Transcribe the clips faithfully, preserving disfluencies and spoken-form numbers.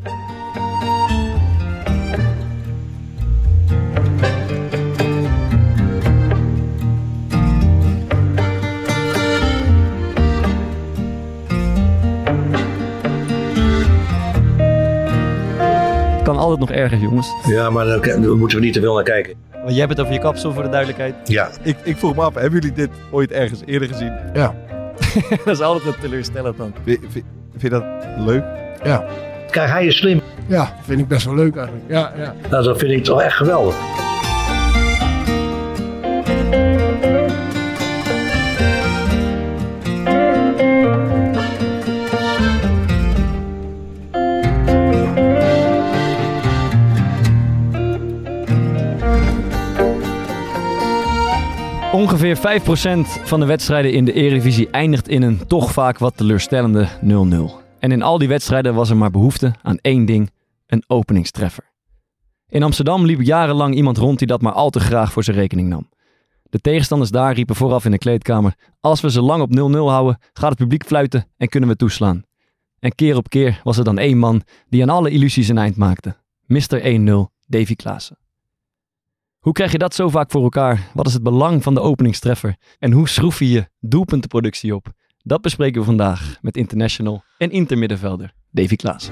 Kan altijd nog erger, jongens. Ja, maar daar moeten we niet te veel naar kijken. Want jij hebt het over je kapsel, voor de duidelijkheid. Ja. Ik, ik vroeg me af, hebben jullie dit ooit ergens eerder gezien? Ja. Dat is altijd een teleurstellend dan. Vind, vind, vind je dat leuk? Ja. Kijk, hij is slim. Ja, vind ik best wel leuk eigenlijk. Ja, ja. Nou, dat vind ik toch echt geweldig. Ongeveer vijf procent van de wedstrijden in de Eredivisie eindigt in een toch vaak wat teleurstellende nul nul. En in al die wedstrijden was er maar behoefte aan één ding, een openingstreffer. In Amsterdam liep jarenlang iemand rond die dat maar al te graag voor zijn rekening nam. De tegenstanders daar riepen vooraf in de kleedkamer: als we ze lang op nul nul houden, gaat het publiek fluiten en kunnen we toeslaan. En keer op keer was er dan één man die aan alle illusies een eind maakte. mister één nul, Davy Klaassen. Hoe krijg je dat zo vaak voor elkaar? Wat is het belang van de openingstreffer? En hoe schroef je je doelpuntenproductie op? Dat bespreken we vandaag met international en intermiddenvelder Davy Klaassen.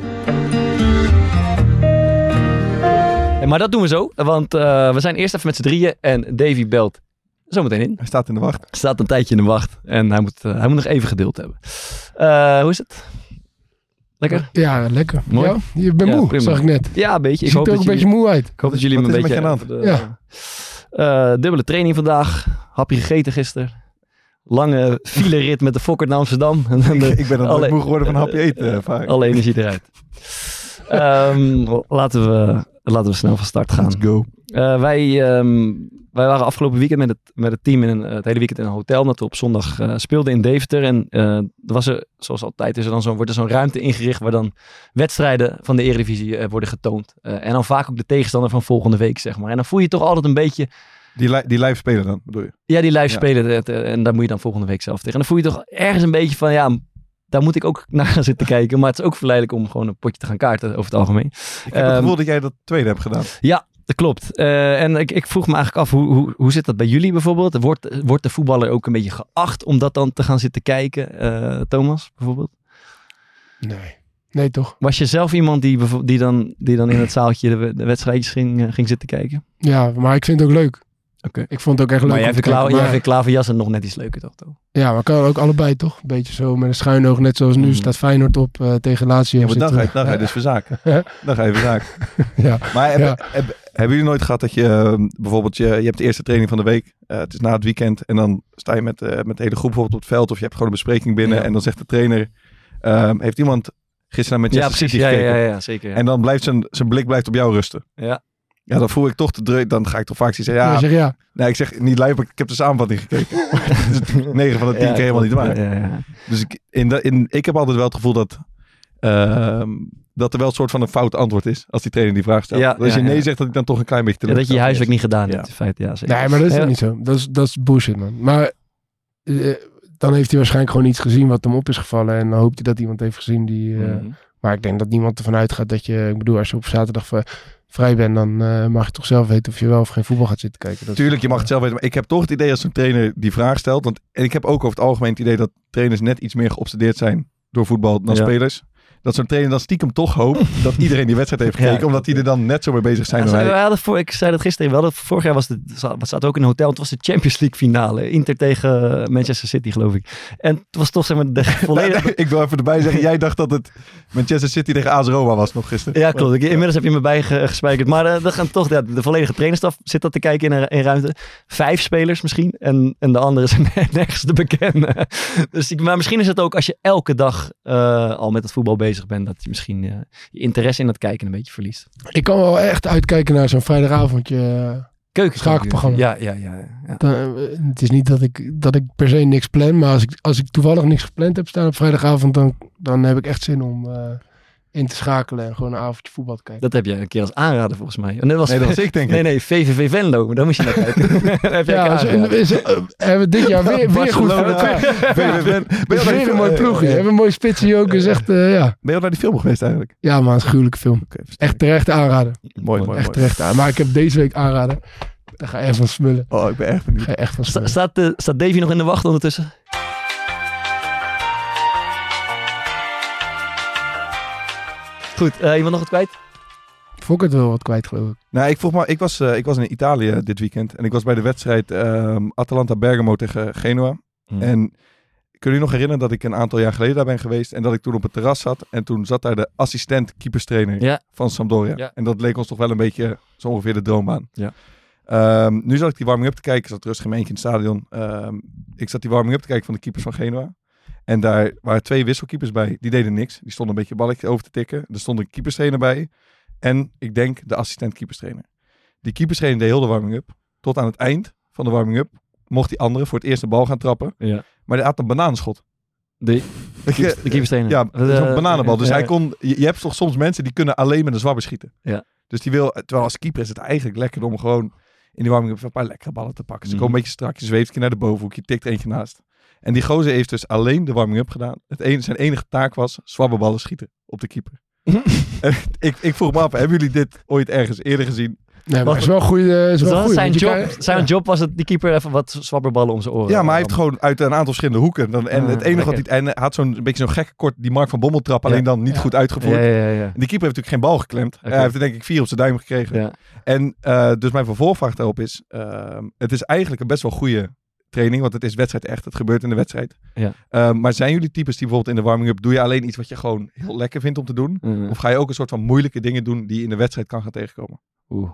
En maar dat doen we zo, want uh, we zijn eerst even met z'n drieën en Davy belt zometeen in. Hij staat in de wacht. Hij staat een tijdje in de wacht en hij moet, uh, hij moet nog even geduld hebben. Uh, hoe is het? Lekker? Ja, lekker. Mooi. Ja, je bent Ja, moe, prima. zag ik net. Ja, een beetje. Je Ik hoop ziet er ook dat een jullie, beetje moe uit. ik hoop dat jullie Wat me een is er beetje... met je aan de hand? Ja. Uh, dubbele training vandaag. Hapje gegeten gisteren. Lange filerit met de Fokker naar Amsterdam. En dan de, Ik, ik ben dan alle, nooit moe geworden van hapje eten. uh, vaak. alle energie eruit. um, laten, we, laten we snel van start gaan. Let's go. Uh, wij, um, wij waren afgelopen weekend met het, met het team in een, het hele weekend in een hotel. Omdat we op zondag uh, speelden in Deventer. En uh, er was er, zoals altijd, is er dan zo, wordt er zo'n ruimte ingericht waar dan wedstrijden van de Eredivisie uh, worden getoond. Uh, en dan vaak ook de tegenstander van volgende week, zeg maar. En dan voel je toch altijd een beetje... Die, li- die live spelen dan, bedoel je? Ja, die live Ja. spelen. spelen. En daar moet je dan volgende week zelf tegen. En dan voel je toch ergens een beetje van, ja, daar moet ik ook naar gaan zitten kijken. Maar het is ook verleidelijk om gewoon een potje te gaan kaarten over het algemeen. Ik heb het Um, gevoel dat jij dat tweede hebt gedaan. Ja, dat klopt. Uh, en ik, ik vroeg me eigenlijk af, hoe, hoe, hoe zit dat bij jullie bijvoorbeeld? Wordt, wordt de voetballer ook een beetje geacht om dat dan te gaan zitten kijken? Uh, Thomas, bijvoorbeeld? Nee. Nee, toch? Was je zelf iemand die, bevo- die, dan, die dan in het zaaltje de, de wedstrijdjes ging, uh, ging zitten kijken? Ja, maar ik vind het ook leuk. Oké. Ik vond het ook echt leuk. Maar jij om te vindt, Kla- kijken, jij maar- vindt Klaverjassen nog net iets leuker, toch? toch? Ja, maar kan ook allebei toch? Een beetje zo met een schuin oog. Net zoals nu Mm. staat Feyenoord op uh, tegen Lazio. Ja, maar dan ga, je, Zitten- dan ga je ja. dus verzaken. Ja. Dan ga je verzaken. Ja. Maar hebben, Ja. hebben, hebben jullie nooit gehad dat je uh, bijvoorbeeld, je, je hebt de eerste training van de week. Uh, het is na het weekend en dan sta je met, uh, met de hele groep bijvoorbeeld op het veld. Of je hebt gewoon een bespreking binnen Ja. en dan zegt de trainer, uh, heeft iemand gisteren naar Ja, Manchester precies. City Ja, gekeken? ja, ja, zeker. Ja. En dan blijft zijn, zijn blik blijft op jou rusten. Ja. Ja, dan voel ik toch te druk. Dan ga ik toch vaak zeggen, Ja, ja, zeg ja. nee, ik zeg niet live, maar ik heb de samenvatting gekeken. negen van de tien Ja, keer helemaal niet klopt. waar. Ja, ja, ja. Dus ik, in de, in, ik heb altijd wel het gevoel dat, uh, dat er wel een soort van een fout antwoord is als die trainer die vraag stelt. Ja, Dat als ja, je nee ja. zegt, dat ik dan toch een klein beetje Ja, dat je je teleurgesteld huiswerk ben. niet gedaan Ja. hebt, in feite. Ja, zeker. Nee, maar dat is Ja. toch niet zo. Dat is, dat is bullshit, man. Maar uh, dan heeft hij waarschijnlijk gewoon iets gezien wat hem op is gevallen. En dan hoopt hij dat iemand heeft gezien die... Uh, Mhm. Maar ik denk dat niemand ervan uitgaat dat je... Ik bedoel, als je op zaterdag v- vrij bent, dan uh, mag je toch zelf weten of je wel of geen voetbal gaat zitten kijken. Dat is- Tuurlijk, je mag het zelf weten. Maar ik heb toch het idee als een trainer die vraag stelt. Want, en ik heb ook over het algemeen het idee dat trainers net iets meer geobsedeerd zijn door voetbal dan Ja. spelers. Dat zo'n trainer dan stiekem toch hoopt dat iedereen die wedstrijd heeft gekeken. Ja, omdat die er dan net zo mee bezig zijn. Ja, dan ze- wij. we hadden voor, ik zei dat gisteren wel. Dat vorig jaar was het, wat staat ook in een hotel. Het was de Champions League finale. Inter tegen Manchester City, geloof ik. En het was toch zeg maar de volledige... Ik wil even erbij zeggen, jij dacht dat het Manchester City tegen A S Roma was nog gisteren. Ja, klopt. Ik, inmiddels heb je me bijgespijkerd. Maar uh, dan gaan toch, ja, de volledige trainerstaf zit dat te kijken in, in ruimte. Vijf spelers misschien. En, en de anderen zijn nergens te bekennen. Dus ik, maar misschien is het ook als je elke dag uh, al met het voetbal bezig bent. Dat je misschien uh, je interesse in het kijken een beetje verliest. Ik kan wel echt uitkijken naar zo'n vrijdagavondje uh, Keuken. schakelprogramma. Ja, ja, ja. ja. Dan, uh, het is niet dat ik, dat ik per se niks plan. Maar als ik, als ik toevallig niks gepland heb staan op vrijdagavond. Dan, dan heb ik echt zin om... Uh, in te schakelen en gewoon een avondje voetbal te kijken. Dat heb je een keer als aanrader volgens mij. En dat was, Nee, dat was ik denk ik. Nee, nee, V V V Venlo. Maar dan moest je naar kijken. Dan heb jij Ja, een zo, aanrader. zo, uh, hebben we dit jaar weer, weer goed Barcelona. gedaan. Ben je- ben- ben je Dat is al naar die weer een film- mooi eh, ploegje. We eh, hebben een mooie spitsie ook. Is echt, uh, ja. Ben je al naar die film geweest eigenlijk? Ja, maar een gruwelijke film. Oké, versterk. Echt terecht aanraden. Mooi, mooi, Echt mooi. terecht aan. Maar ik heb deze week aanraden. Daar ga je echt van smullen. Oh, ik ben echt benieuwd. Ga je echt van Sta- smullen. Staat, uh, staat Davy nog in de wacht ondertussen? Goed, uh, iemand nog wat kwijt? Vond ik het wel wat kwijt, geloof ik. Nou, ik vroeg maar, ik was, uh, ik was in Italië dit weekend en ik was bij de wedstrijd um, Atalanta Bergamo tegen Genoa. Hmm. En kunnen jullie nog herinneren dat ik een aantal jaar geleden daar ben geweest en dat ik toen op het terras zat en toen zat daar de assistent keeperstrainer Ja. van Sampdoria. Ja. En dat leek ons toch wel een beetje zo ongeveer de droombaan. Ja. Um, nu zat ik die warming-up te kijken. Ik zat rustig een eentje in het stadion. Um, ik zat die warming-up te kijken van de keepers van Genoa. En daar waren twee wisselkeepers bij. Die deden niks. Die stonden een beetje balletje over te tikken. Er stond een keeperstrainer bij. En ik denk de assistent keeperstrainer. Die keeperstrainer deed heel de warming-up. Tot aan het eind van de warming-up mocht die andere voor het eerst de bal gaan trappen. Ja. Maar die had een bananenschot. De, de keeperstrainer. Ja, Uh, zo'n bananenbal. Dus ja. hij kon... Je, je hebt toch soms mensen die kunnen alleen met een zwabber schieten. Ja. Dus die wil... Terwijl als keeper is het eigenlijk lekker om gewoon in die warming-up een paar lekkere ballen te pakken. Ze Mhm. komen een beetje strak. Je zweeft een keer naar de bovenhoek. Je tikt er eentje naast. En die gozer heeft dus alleen de warming-up gedaan. Het enige, zijn enige taak was zwabberballen schieten op de keeper. En ik, ik vroeg me af, hebben jullie dit ooit ergens eerder gezien? Nee, maar het is wel goed. Uh, is Dus wel dat goed, zijn, want je job, kan- zijn ja. job was het die keeper even wat zwabberballen om zijn oren. Ja, maar hij heeft gewoon uit een aantal verschillende hoeken. Dan, en Ah, het enige wat lekker. hij... En hij had zo'n een beetje zo'n gekke kort, die Mark van Bommel trap, alleen Ja. dan niet Ja. goed uitgevoerd. Ja, ja, ja. ja. En die keeper heeft natuurlijk geen bal geklemd. Oké. Hij heeft er denk ik vier op zijn duim gekregen. ja. En uh, dus mijn vervolgvraag daarop is... Uh, het is eigenlijk een best wel goede training, want het is wedstrijd echt. Het gebeurt in de wedstrijd. Ja. Uh, maar zijn jullie types die bijvoorbeeld in de warming-up... Doe je alleen iets wat je gewoon heel lekker vindt om te doen? Mm. Of ga je ook een soort van moeilijke dingen doen die je in de wedstrijd kan gaan tegenkomen? Oeh.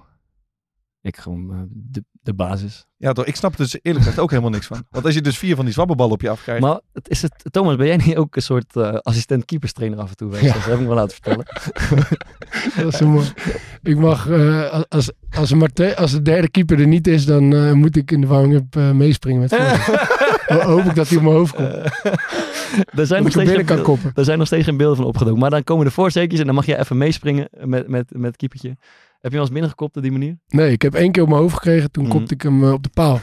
Ik gewoon uh, de, de basis. Ja, toch? Ik snap er dus eerlijk gezegd ook helemaal niks van. Want als je dus vier van die zwabberballen op je afkrijgt... Maar het is het, Thomas, ben jij niet ook een soort uh, assistent keeperstrainer af en toe? Ja. Dat heb ik me wel laten vertellen. Dat is zo mooi. Ik mag, uh, als, als, er maar twee, als de derde keeper er niet is, dan uh, moet ik in de warming-up uh, meespringen met voetbal. Hoop ik dat hij op mijn hoofd komt. Uh, er, zijn Dat nog ik hem steeds binnen geen kan beeld- koppen. er zijn nog steeds geen beelden van opgedoken. Maar dan komen de voorzekertjes en dan mag jij even meespringen met, met, met het keepertje. Heb je wel eens binnengekopt op die manier? Nee, ik heb één keer op mijn hoofd gekregen. Toen Mhm. kopte ik hem uh, op de paal.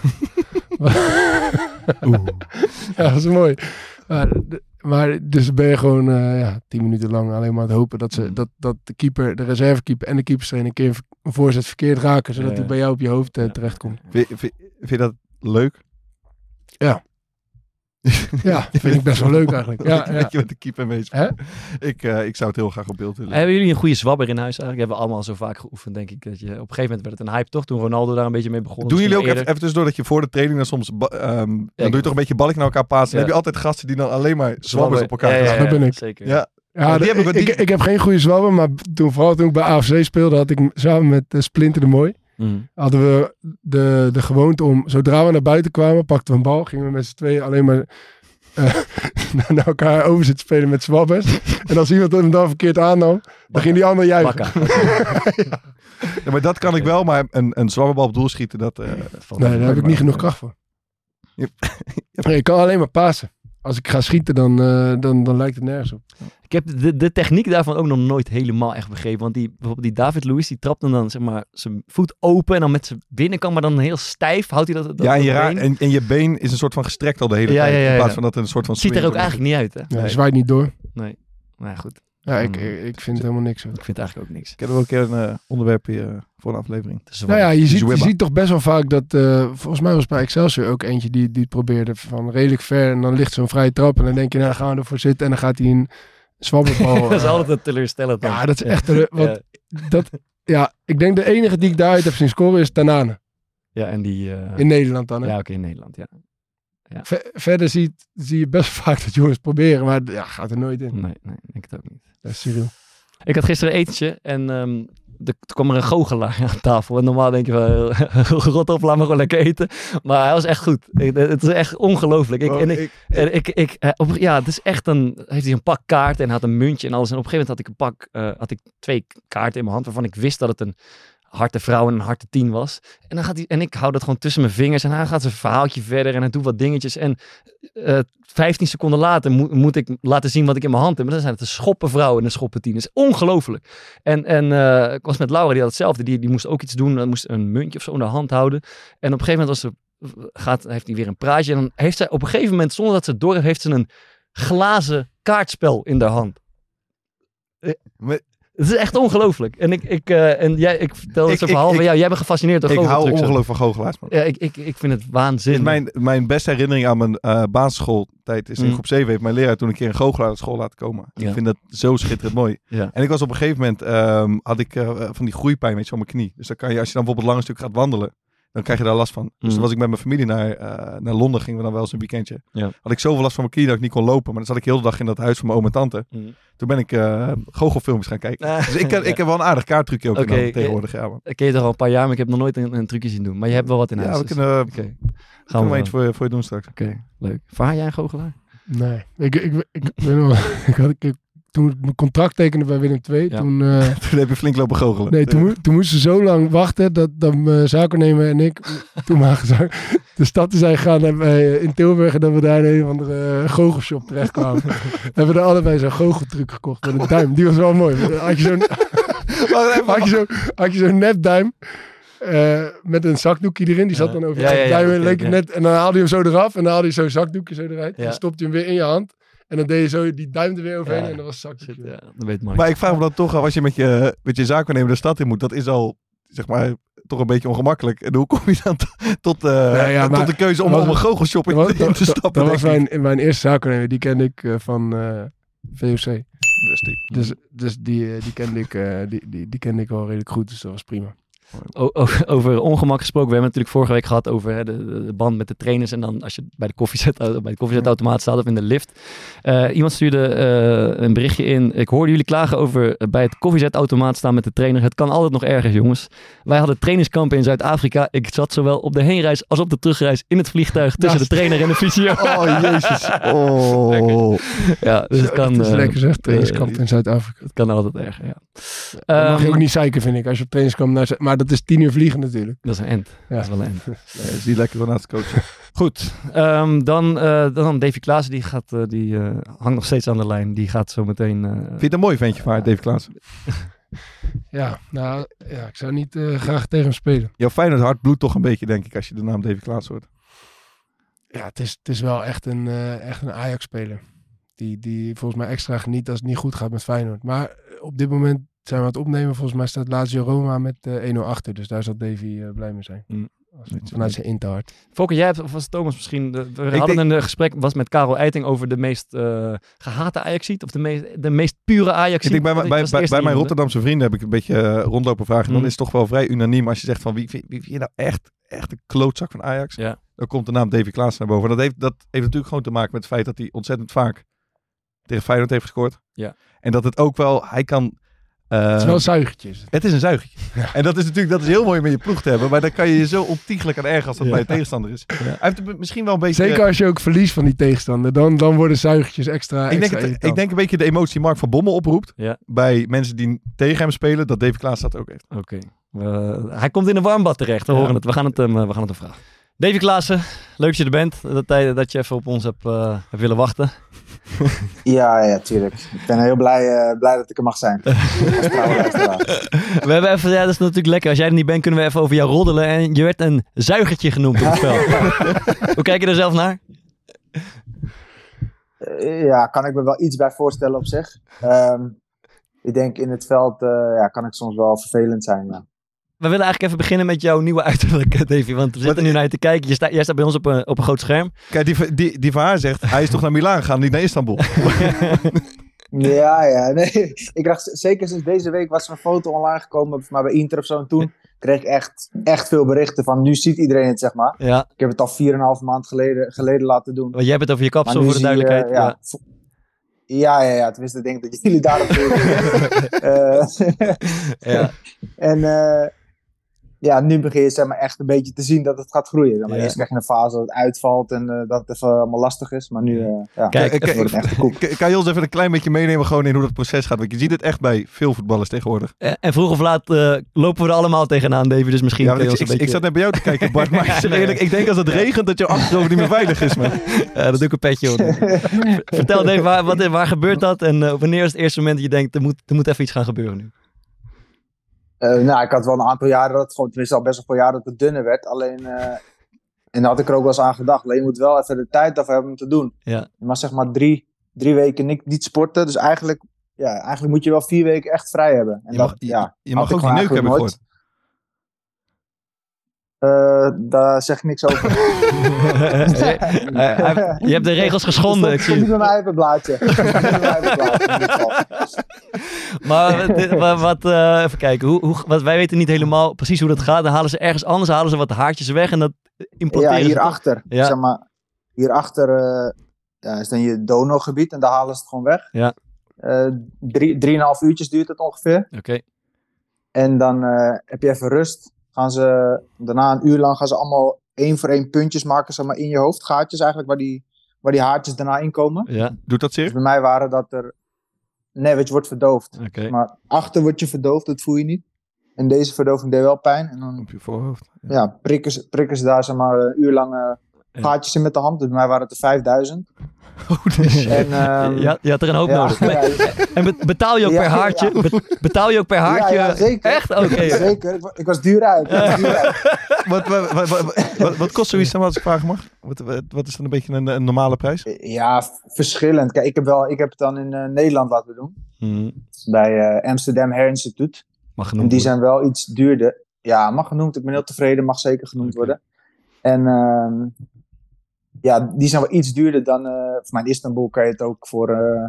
Ja, dat is mooi. Maar, de- maar dus ben je gewoon uh, ja, tien minuten lang alleen maar aan het hopen dat, ze, Mhm. dat, dat de keeper, de reservekeeper en de keeperstrainer een keer een voorzet verkeerd raken. Zodat Ja, hij ja. bij jou op je hoofd uh, Ja. terechtkomt. Vind, vind, vind je dat leuk? Ja, vind ik best wel leuk eigenlijk. Ja, Dat ja. je met de keeper meespeelt. Ik, uh, ik zou het heel graag op beeld willen. Hebben jullie een goede zwabber in huis eigenlijk? Hebben we allemaal zo vaak geoefend, denk ik. Dat je, op een gegeven moment werd het een hype toch? Toen Ronaldo daar een beetje mee begon. Doen jullie ook Misschien even, even tussendoor dat je voor de training dan soms... ba- ehm, dan doe je toch een beetje balk naar elkaar passen. Dan Ja. heb je altijd gasten die dan alleen maar zwabbers op elkaar ja, gaan. ja, Ja, ja, dat ben ik. Zeker. Ja. Ja, die de- hebben we- ik, die- ik, ik heb geen goede zwabber, maar toen, vooral toen ik bij A F C speelde, had ik m- samen met uh, Splinter de Mooi, Mm. hadden we de, de gewoonte om, zodra we naar buiten kwamen, pakten we een bal, gingen we met z'n tweeën alleen maar uh, naar elkaar over zitten spelen met zwabbers. En als iemand hem dan verkeerd aannam, dan ging die ander juichen. Bakka. Ja, maar dat kan ik wel, maar een, een zwabberbal op doel schieten, dat... uh, Dat valt Nee, wel. daar heb ik niet genoeg kracht voor. Je- Nee, ik kan alleen maar pasen. Als ik ga schieten, dan, uh, dan, dan lijkt het nergens op. Ik heb de, de techniek daarvan ook nog nooit helemaal echt begrepen. Want die, bijvoorbeeld die David Luiz, die trapt hem dan zeg maar zijn voet open en dan met zijn binnenkant, maar dan heel stijf. Houdt hij dat, dat ja, en je, dat ra- been? en, en je been is een soort van gestrekt al de hele Ja, tijd. ja, ja, in plaats ja. van dat er een soort van... Het ziet er swing ook is. eigenlijk niet uit, hè? Ja, Nee. zwaait niet door. Nee. Maar ja, goed. Ja, ik, Mm. ik, ik vind helemaal niks. Hoor. Ik vind het eigenlijk ook niks. Ik heb er wel een keer een uh, onderwerp hier, uh, voor een aflevering. Het is wel- Nou ja, je ziet, je Zwibba. ziet toch best wel vaak dat, uh, volgens mij was bij Excelsior ook eentje die, die het probeerde van redelijk ver en dan ligt zo'n vrije trap en dan denk je, nou dan gaan we ervoor zitten en dan gaat hij een zwabberbal. dat is uh, altijd teleurstellend. dan. Ja, dat is echt, een- want Ja. dat, ja, ik denk de enige die ik daaruit heb zien scoren is Tanane. Ja, en die... uh, In Nederland dan. Hè? ja, oké, in Nederland, ja. Ver- verder zie, zie je best vaak dat jongens proberen, maar ja, gaat er nooit in. Nee, nee, ik denk het ook niet. Dat is Cyril. Ik had gisteren een etentje en ehm er toen kwam er een goochelaar aan tafel. En normaal denk je van, rot op, laat me gewoon lekker eten. Maar hij was echt goed. Ik, het is echt ongelooflijk. Ik, Oh, en ik, ik- en ik, ik, eh, op, ja, het is echt een, heeft hij een pak kaarten en had een muntje en alles. En op een gegeven moment had ik een pak, eh, had ik twee kaarten in mijn hand waarvan ik wist dat het een harte vrouw en een harte tien was. En, dan gaat hij, en ik hou dat gewoon tussen mijn vingers. En hij gaat zijn verhaaltje verder en hij doet wat dingetjes. En uh, vijftien seconden later mo- moet ik laten zien wat ik in mijn hand heb. Maar dan zijn het een schoppenvrouw en een schoppentien. Dat is ongelooflijk. En, en uh, ik was met Laura, die had hetzelfde. Die, die moest ook iets doen. Die moest een muntje of zo in de hand houden. En op een gegeven moment was ze, gaat, heeft hij weer een praatje. En dan heeft zij op een gegeven moment, zonder dat ze het door heeft, heeft ze een glazen kaartspel in haar hand. Maar, Het is echt ongelooflijk. En ik, ik, uh, en jij, ik vertel het zo'n verhaal van jou. Jij bent gefascineerd door ik hou goocheltrucs. ongelooflijk van goochelaars, man. Ja, ik, ik, ik vind het waanzinnig. Mijn, mijn beste herinnering aan mijn uh, basisschooltijd is in Mm. groep zeven. Heeft mijn leraar toen een keer een goochelaar naar school laten komen. Ja. Ik vind dat zo schitterend mooi. Ja. En ik was op een gegeven moment, um, had ik uh, van die groeipijn weet je, op mijn knie. Dus dan kan je, als je dan bijvoorbeeld lang een stuk gaat wandelen, dan krijg je daar last van. Dus Mm. dan was ik met mijn familie naar, uh, naar Londen, gingen we dan wel eens een weekendje. Ja. Had ik zoveel last van mijn knie dat ik niet kon lopen. Maar dan zat ik heel de dag in dat huis van mijn oom en tante. Mm. Toen ben ik uh, goochelfilmpjes gaan kijken. Ah, dus ik, heb, ja. ik heb wel een aardig kaarttrucje ook Oké, okay, tegenwoordig. Ja, man. Ik ken je toch al een paar jaar, maar ik heb nog nooit een, een trucje zien doen. Maar je hebt wel wat in Ja, huis. we dus- kunnen, uh, Oké. kunnen Gaan we we eentje voor, voor je doen straks. Oké, leuk. Vaar jij een goochelaar? Nee. Ik, ik, ik, ik, weet nog, ik had, ik, toen ik mijn contract tekende bij Willem twee, Ja. toen... Uh, Toen heb je flink lopen goochelen. Nee, toen, mo- toen moesten ze zo lang wachten dat, dat mijn zaakwaarnemer en ik, toen maar gezegd, de stad in zijn gegaan hebben wij in Tilburg en dat we daar in een of andere uh, goochelshop terectkwamen. hebben we er allebei zo'n goocheltruc gekocht met een duim. Die was wel mooi. Had je zo'n, had je zo'n, had je zo'n nepduim uh, met een zakdoekje erin. Die zat dan over Ja, ja, je ja, duim en oké, leek ja. net. En dan haalde je hem zo eraf en dan haalde je zo'n zakdoekje zo eruit. Ja. En dan stopte je hem weer in je hand. En dan deed je zo die duim er weer overheen Ja. en dan was het zakdoekje. Shit, ja, dat weet Mark. Maar ik vraag me dan toch af, als je met je, met je zaakwaarnemer de stad in moet, dat is al, zeg maar, toch een beetje ongemakkelijk. En hoe kom je dan t- tot, uh, Ja, ja, tot maar- de keuze om, dat om was- een goochelshop in, Dat, in te dat, dat, stappen? dat was denk ik? mijn, mijn eerste zaakwaarnemer. Die kende ik uh, van uh, V O C. Dus, dus die, uh, die, kende ik, uh, die, die, die kende ik wel redelijk goed. Dus dat was prima. O- o- over ongemak gesproken. We hebben natuurlijk vorige week gehad over hè, de, de band met de trainers. En dan als je bij de koffiezet, bij de koffiezetautomaat staat of in de lift. Uh, iemand stuurde uh, een berichtje in. Ik hoorde jullie klagen over uh, bij het koffiezetautomaat staan met de trainer. Het kan altijd nog erger, jongens. Wij hadden trainingskampen in Zuid-Afrika. Ik zat zowel op de heenreis als op de terugreis in het vliegtuig tussen Naast- de trainer en de fysio. Oh, jezus. Oh. Ja, dus het kan, dat is uh, lekker zeg. Trainingskamp in Zuid-Afrika. het kan altijd erger, ja. Dat mag je Um, ook niet zeiken, vind ik. Als je op trainingskamp naar... Zuid- Maar dat is tien uur vliegen natuurlijk. Dat is een end. Ja. Dat is wel een end. Nee, is niet lekker om naast te coachen. Goed, um, dan, uh, dan Davy Klaassen, die, gaat, uh, die uh, hangt nog steeds aan de lijn. Die gaat zo meteen... Uh, Vind je het een mooi ventje van haar, Dave Klaassen? Ja, nou, ja, ik zou niet uh, graag tegen hem spelen. Jouw Feyenoord hart bloedt toch een beetje, denk ik, als je de naam Dave Klaassen hoort. Ja, het is, het is wel echt een, uh, echt een Ajax-speler. Die, die volgens mij extra geniet als het niet goed gaat met Feyenoord. Maar op dit moment zijn we aan het opnemen. Volgens mij staat Lazio Roma met uh, één nul achter. Dus daar zal Davy uh, blij mee zijn. Mm. Als het vanuit zijn Interhart. Fokker, jij hebt, of was het Thomas misschien, de, we Ik hadden denk- een uh, gesprek was met Karel Eiting over de meest uh, gehate Ajaxiet, of de meest, de meest pure Ajaxiet. Ik denk bij, Dat bij, was de bij, eerste bij mijn die Rotterdamse vrienden heb ik een beetje uh, rondlopen vragen. En dan Mm. is het toch wel vrij unaniem als je zegt van wie, wie, wie vind je nou echt, echt een klootzak van Ajax? Ja. Dan komt de naam Davy Klaassen naar boven. En dat heeft, dat heeft natuurlijk gewoon te maken met het feit dat hij ontzettend vaak tegen Feyenoord heeft gescoord. Ja. En dat het ook wel, hij kan... Uh, Het is wel zuigertjes. het is een zuigertje. Ja. En dat is natuurlijk dat is heel mooi om in je ploeg te hebben. Maar dan kan je je zo ontiegelijk aan ergeren als dat Ja. bij een tegenstander is. Hij heeft het misschien wel een beetje... Zeker als je ook verliest van die tegenstander. Dan, dan worden zuigertjes extra, ik, denk extra het, irritant. ik denk een beetje de emotie Mark van Bommel oproept. Ja. Bij mensen die tegen hem spelen. Dat Davy Klaassen dat ook heeft. Oké. Uh, hij komt in een warmbad terecht, we Ja. horen het. We gaan het hem, uh, we gaan het hem vragen. Davy Klaassen, leuk dat je er bent. Dat, hij- dat je even op ons hebt, uh, hebt willen wachten. Ja, ja, tuurlijk. Ik ben heel blij, uh, blij dat ik er mag zijn. Als trouwe luisteraar. We hebben even, ja, dat is natuurlijk lekker. Als jij er niet bent, kunnen we even over jou roddelen. En je werd een zuigertje genoemd op het veld. Hoe kijk je er zelf naar? Uh, ja, kan ik me wel iets bij voorstellen op zich. Um, ik denk in het veld uh, ja, kan ik soms wel vervelend zijn. Ja. We willen eigenlijk even beginnen met jouw nieuwe uiterlijk, Davy. Want we zitten nu naar je te kijken. Je sta, jij staat bij ons op een, op een groot scherm. Kijk, die, die, die van haar zegt, hij is toch naar Milaan gegaan, niet naar Istanbul. Ja, ja. Nee. Ik dacht, zeker sinds deze week was er een foto online gekomen, maar bij Inter of zo. En toen kreeg ik echt, echt veel berichten van, nu ziet iedereen het, zeg maar. Ja, Ik heb het al vier en een half maand geleden, geleden laten doen. want jij hebt het over je kapsel, Maar nu voor de zie je, duidelijkheid. ja, vo- ja, ja, ja. Tenminste, ik denk dat jullie daarop uh, Ja. En uh, ja, nu begin je zeg maar, echt een beetje te zien dat het gaat groeien. Zeg maar, Ja. Eerst krijg je een fase dat het uitvalt en uh, dat het even allemaal lastig is. Maar nu uh, ja, Kijk, het wordt echt een koek. Kan je ons even een klein beetje meenemen gewoon in hoe dat proces gaat? Want je ziet het echt bij veel voetballers tegenwoordig. En, en vroeg of laat uh, lopen we er allemaal tegenaan, Davy. Dus misschien Ja, kun je want ons ik, een ik, beetje... ik zat net bij jou te kijken, Bart. Maar ik zeg eerlijk, ik denk als het regent dat je achterhoofd niet meer veilig is, man. Ja, dat doe ik een petje op. Vertel Dave, waar, wat, waar gebeurt dat? En uh, wanneer is het eerste moment dat je denkt, er moet, er moet even iets gaan gebeuren nu? Uh, nou, ik had wel een aantal jaren dat het gewoon, tenminste al best wel veel jaren dat het dunner werd. Alleen, uh, en daar had ik er ook wel eens aan gedacht. Alleen je moet wel even de tijd daarvoor hebben om te doen. Ja. Je mag zeg maar drie, drie weken niet, niet sporten. Dus eigenlijk, ja, eigenlijk moet je wel vier weken echt vrij hebben. En Je dat, mag, je, ja, je mag had ik ook die gewoon neuk hebben eigenlijk gehoord. Uh, daar zeg ik niks over. Hij- hij- je hebt de regels geschonden. Ik Ik kom niet zie. bij mijn iPad-blaadje. Niet bij mijn iPad-blaadje, in ieder geval. Maar dit- wat, wat, uh, even kijken. Hoe, hoe, wat, wij weten niet helemaal precies hoe dat gaat. Dan halen ze ergens anders halen ze wat haartjes weg en dat importeren Ja, ze toch? hierachter. Ja. Zeg maar, hierachter uh, ja, is dan je donogebied en daar halen ze het gewoon weg. Ja. Uh, drie, drieënhalf uurtjes duurt het ongeveer. Oké. En dan uh, heb je even rust. Gaan ze, daarna een uur lang gaan ze allemaal één voor één puntjes maken zeg maar, in je hoofd. Gaatjes eigenlijk, waar die, waar die haartjes daarna in komen. Ja, Doet dat Dus zeer? bij mij waren dat er... Nee, weet je, wordt verdoofd. oké. Maar achter word je verdoofd, dat voel je niet. En deze verdoving deed wel pijn. En dan Op je voorhoofd. Ja. ja, prikken, ze, prikken ze daar zeg maar, een uur lang uh, Ja. gaatjes in met de hand. Dus bij mij waren het er vijfduizend. Holy shit. En, um, Ja, je had er een hoop ja, nodig. ja, En be- betaal je ook Ja, per haartje? ja. Be- betaal je ook per haartje? Ja, ja, zeker. Echt? Oké. Zeker. Ik, wa- ik was duur uit. Ik was duur uit. Wat, wat, wat, wat, wat, wat kost zoiets dan, als ik vragen mag? Wat, wat, wat is dan een beetje een, een normale prijs? Ja, v- verschillend. Kijk, ik heb, wel, ik heb het dan in uh, Nederland laten doen. Hmm, Bij uh, Amsterdam Hair Institute. mag En genoemd die worden. zijn wel iets duurder. Ja, mag genoemd. Ik ben heel tevreden. Mag zeker genoemd Oké. worden. En um, ja, die zijn wel iets duurder dan... Uh, voor mij in Istanbul kan je het ook voor... Uh,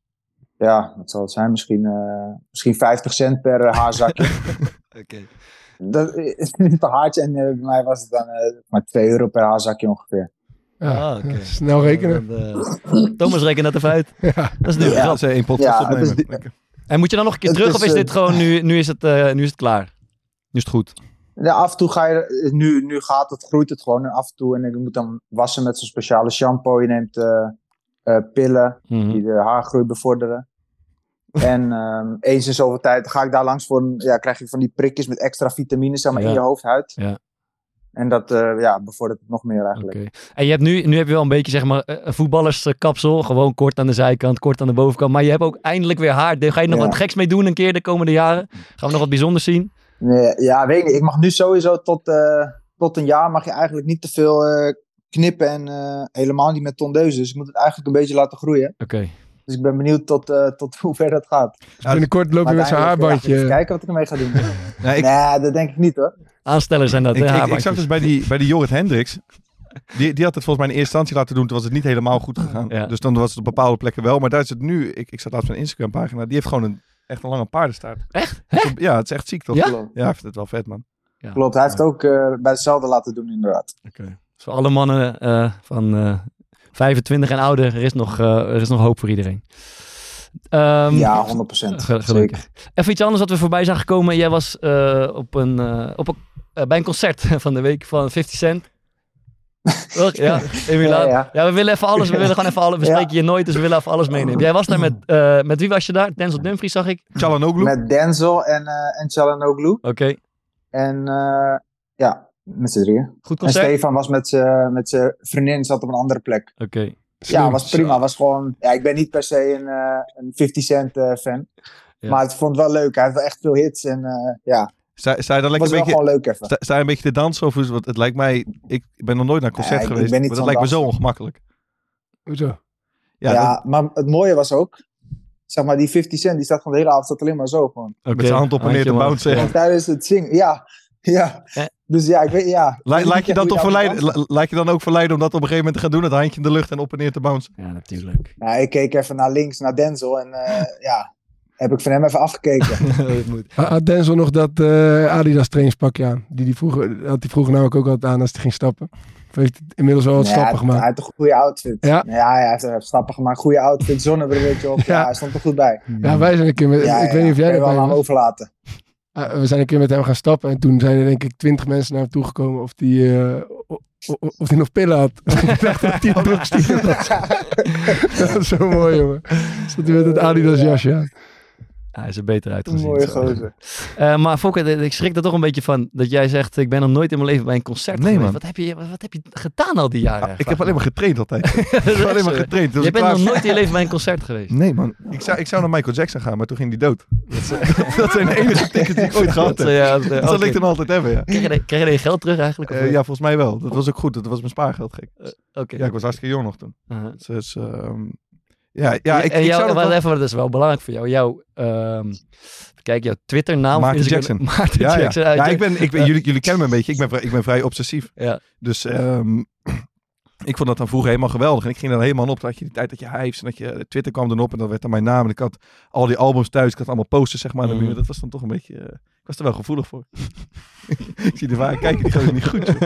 ja, wat zal het zijn? Misschien, uh, misschien vijftig cent per uh, haarzakje. Oké. Dat is niet een haartje. En uh, bij mij was het dan uh, maar twee euro per haarzakje ongeveer. Ja, Ah, oké. snel rekenen. Ja, dat, uh, Thomas rekent dat even uit. Ja. Dat is nu Ja. Dat is één podcast Ja, het opnemen. is die- Lekker. En moet je dan nog een keer Het terug is, of is uh, dit gewoon nu, nu, is het, uh, nu is het klaar? Nu is het goed. Ja, af en toe ga je... Nu, nu gaat het, groeit het gewoon. En af en toe... En ik moet dan wassen met zo'n speciale shampoo. Je neemt uh, uh, pillen Mhm. die de haargroei bevorderen. En um, eens in zoveel tijd ga ik daar langs voor... Een, ja, krijg je van die prikjes met extra vitamines zeg maar, Ja. in je hoofdhuid. Ja. En dat uh, ja, bevordert het nog meer eigenlijk. Oké. En je hebt nu, nu heb je wel een beetje zeg maar uh, een voetballerskapsel. Gewoon kort aan de zijkant, kort aan de bovenkant. Maar je hebt ook eindelijk weer haar. Ga je er nog Ja. wat geks mee doen een keer de komende jaren? Gaan we nog wat bijzonders zien? Nee, ja, weet ik niet. Ik mag nu sowieso tot, uh, tot een jaar mag je eigenlijk niet te veel uh, knippen. En uh, helemaal niet met tondeuzen. Dus ik moet het eigenlijk een beetje laten groeien. Oké. Dus ik ben benieuwd tot, uh, tot hoe ver dat gaat. Dus binnenkort loop je met zijn uiteindelijk, ja, haarbandje. even kijken wat ik ermee ga doen. Nee, ik, Nee, dat denk ik niet hoor. Aanstellers zijn dat, ik, hè, ik, ik haarbandjes. zag dus bij die, bij die Jorrit Hendricks. Die, die had het volgens mij in eerste instantie laten doen. Toen was het niet helemaal goed gegaan. Ja. Dus dan was het op bepaalde plekken wel. Maar daar is het nu. Ik, ik zat laatst op een Instagram pagina. Die heeft gewoon een, echt een lange paardenstaart. Echt? Ja, het is echt ziek toch? Ja? Klopt. Ja, ik vind het wel vet man. Ja. Klopt, hij heeft ook uh, bij hetzelfde laten doen inderdaad. Oké. Dus voor alle mannen uh, van uh, vijfentwintig en ouder, er is nog, uh, er is nog hoop voor iedereen. Um, Ja, honderd procent. ge- gelukkig. Zeker. Even iets anders wat we voorbij zagen komen. Jij was uh, op een, uh, op een, uh, bij een concert van de week van fifty cent. Toch? Ja, Emilaan. Ja, Ja, ja. we willen even alles. We willen gewoon even alles. We Ja. spreken je nooit, dus we willen even alles meenemen. Jij was daar met, uh, met wie was je daar? Denzel Dumfries zag ik. Çalhanoğlu. Met Denzel en, uh, en Çalhanoğlu. Oké, okay. En uh, ja, met z'n drieën. Goed En concert. Oké. Stefan was met zijn met zijn vriendin, zat op een andere plek. Okay. Ja, was prima. Was gewoon, ja, ik ben niet per se een, uh, een fifty cent uh, fan. Ja. Maar ik vond het wel leuk. Hij heeft wel echt veel hits. En uh, ja, Sta, sta je dan het lekker was een wel beetje... gewoon leuk even. Sta, sta je een beetje te dansen? Of hoe, want het lijkt mij... Ik ben nog nooit naar een concert Ja, ik- ik geweest. ben niet maar dat zo'n lijkt me zo danser. ongemakkelijk. Hoezo? Ja, Ja, dat- maar het mooie was ook, zeg maar, die fifty cent, die staat gewoon de hele avond staat alleen maar zo gewoon. Okay. met zijn hand op en neer te Handje bouncen. omhoog. En tijdens het zingen, ja. Ja. Eh. Dus ja, ik weet, ja. Ik La- weet laat, niet je echt dan hoe toch je aan verleiden, moet dansen. la- laat je dan ook verleiden om dat op een gegeven moment te gaan doen? Het handje in de lucht en op en neer te bouncen. Ja, natuurlijk. Nou, ik keek even naar links, naar Denzel. En uh, ja, heb ik van hem even afgekeken. Dat moet. Had Denzel nog dat uh, Adidas trainingspakje aan? Die die vroeger, had hij vroeger namelijk ook altijd aan als hij ging stappen. Of heeft hij inmiddels wel wat Nee, stappen hij, gemaakt? hij had een goede outfit. Ja? Ja, hij heeft, hij heeft stappen gemaakt. Goede outfit, zonnebrilletje op. Ja. Ja. hij stond er goed bij. Ja, wij zijn een keer met, Ja, ik ja, weet niet of jij kan je wel erbij aan hem was. overlaten. uh, we zijn een keer met hem gaan stappen. En toen zijn er denk ik twintig mensen naar hem toegekomen of die, uh, o, o, of die nog pillen had. Ik dacht dat hij het terugstuurde. Dat was zo mooi, jongen. Zat hij met het Adidas jasje aan. Ja, hij is er beter uitgezien. Mooie zo. gozer. Uh, maar Fokke, ik schrik er toch een beetje van dat jij zegt, ik ben nog nooit in mijn leven bij een concert Nee, geweest. man. Wat heb je, wat heb je gedaan al die jaren? Ah, ik heb alleen maar getraind altijd. Ik heb alleen maar getraind. Dus Je ik bent klaar- nog nooit in je leven bij een concert geweest. Nee, man. Ik zou, ik zou naar Michael Jackson gaan, maar toen ging die dood. Dat, is, dat zijn de enige tickets die ik ooit gehad Dat, heb. uh, ja, dat, uh, Dat zal oké. ik dan altijd hebben, ja. Kreeg je, de- kreeg je je geld terug eigenlijk? Of, Uh, ja, volgens mij wel. Dat was ook goed. Dat was mijn spaargeld, gek. Oké. Ja, ik was hartstikke jong nog toen. Uh-huh. Dus, ehm, ja, ja, ik, en ik jou, zou dat wacht wel- even, dat is wel belangrijk voor jou. Jouw, ehm, kijk, jouw Twitter-naam. Maarten is- Jackson. Maarten Ja, ja. Jackson. ja ik ben, ik ben, jullie, jullie kennen me een beetje. Ik ben vrij, ik ben vrij obsessief. Ja. Dus ehm, ik vond dat dan vroeger helemaal geweldig. En ik ging er helemaal op. Dan had je die tijd dat je Hives en dat je Twitter kwam dan op. En dan werd dan mijn naam. En ik had al die albums thuis. Ik had allemaal posters zeg maar aan de Mhm. muur. Dat was dan toch een beetje... uh, ik was er wel gevoelig voor. Ik zie er waar kijken. Die gaat het niet goed. joh.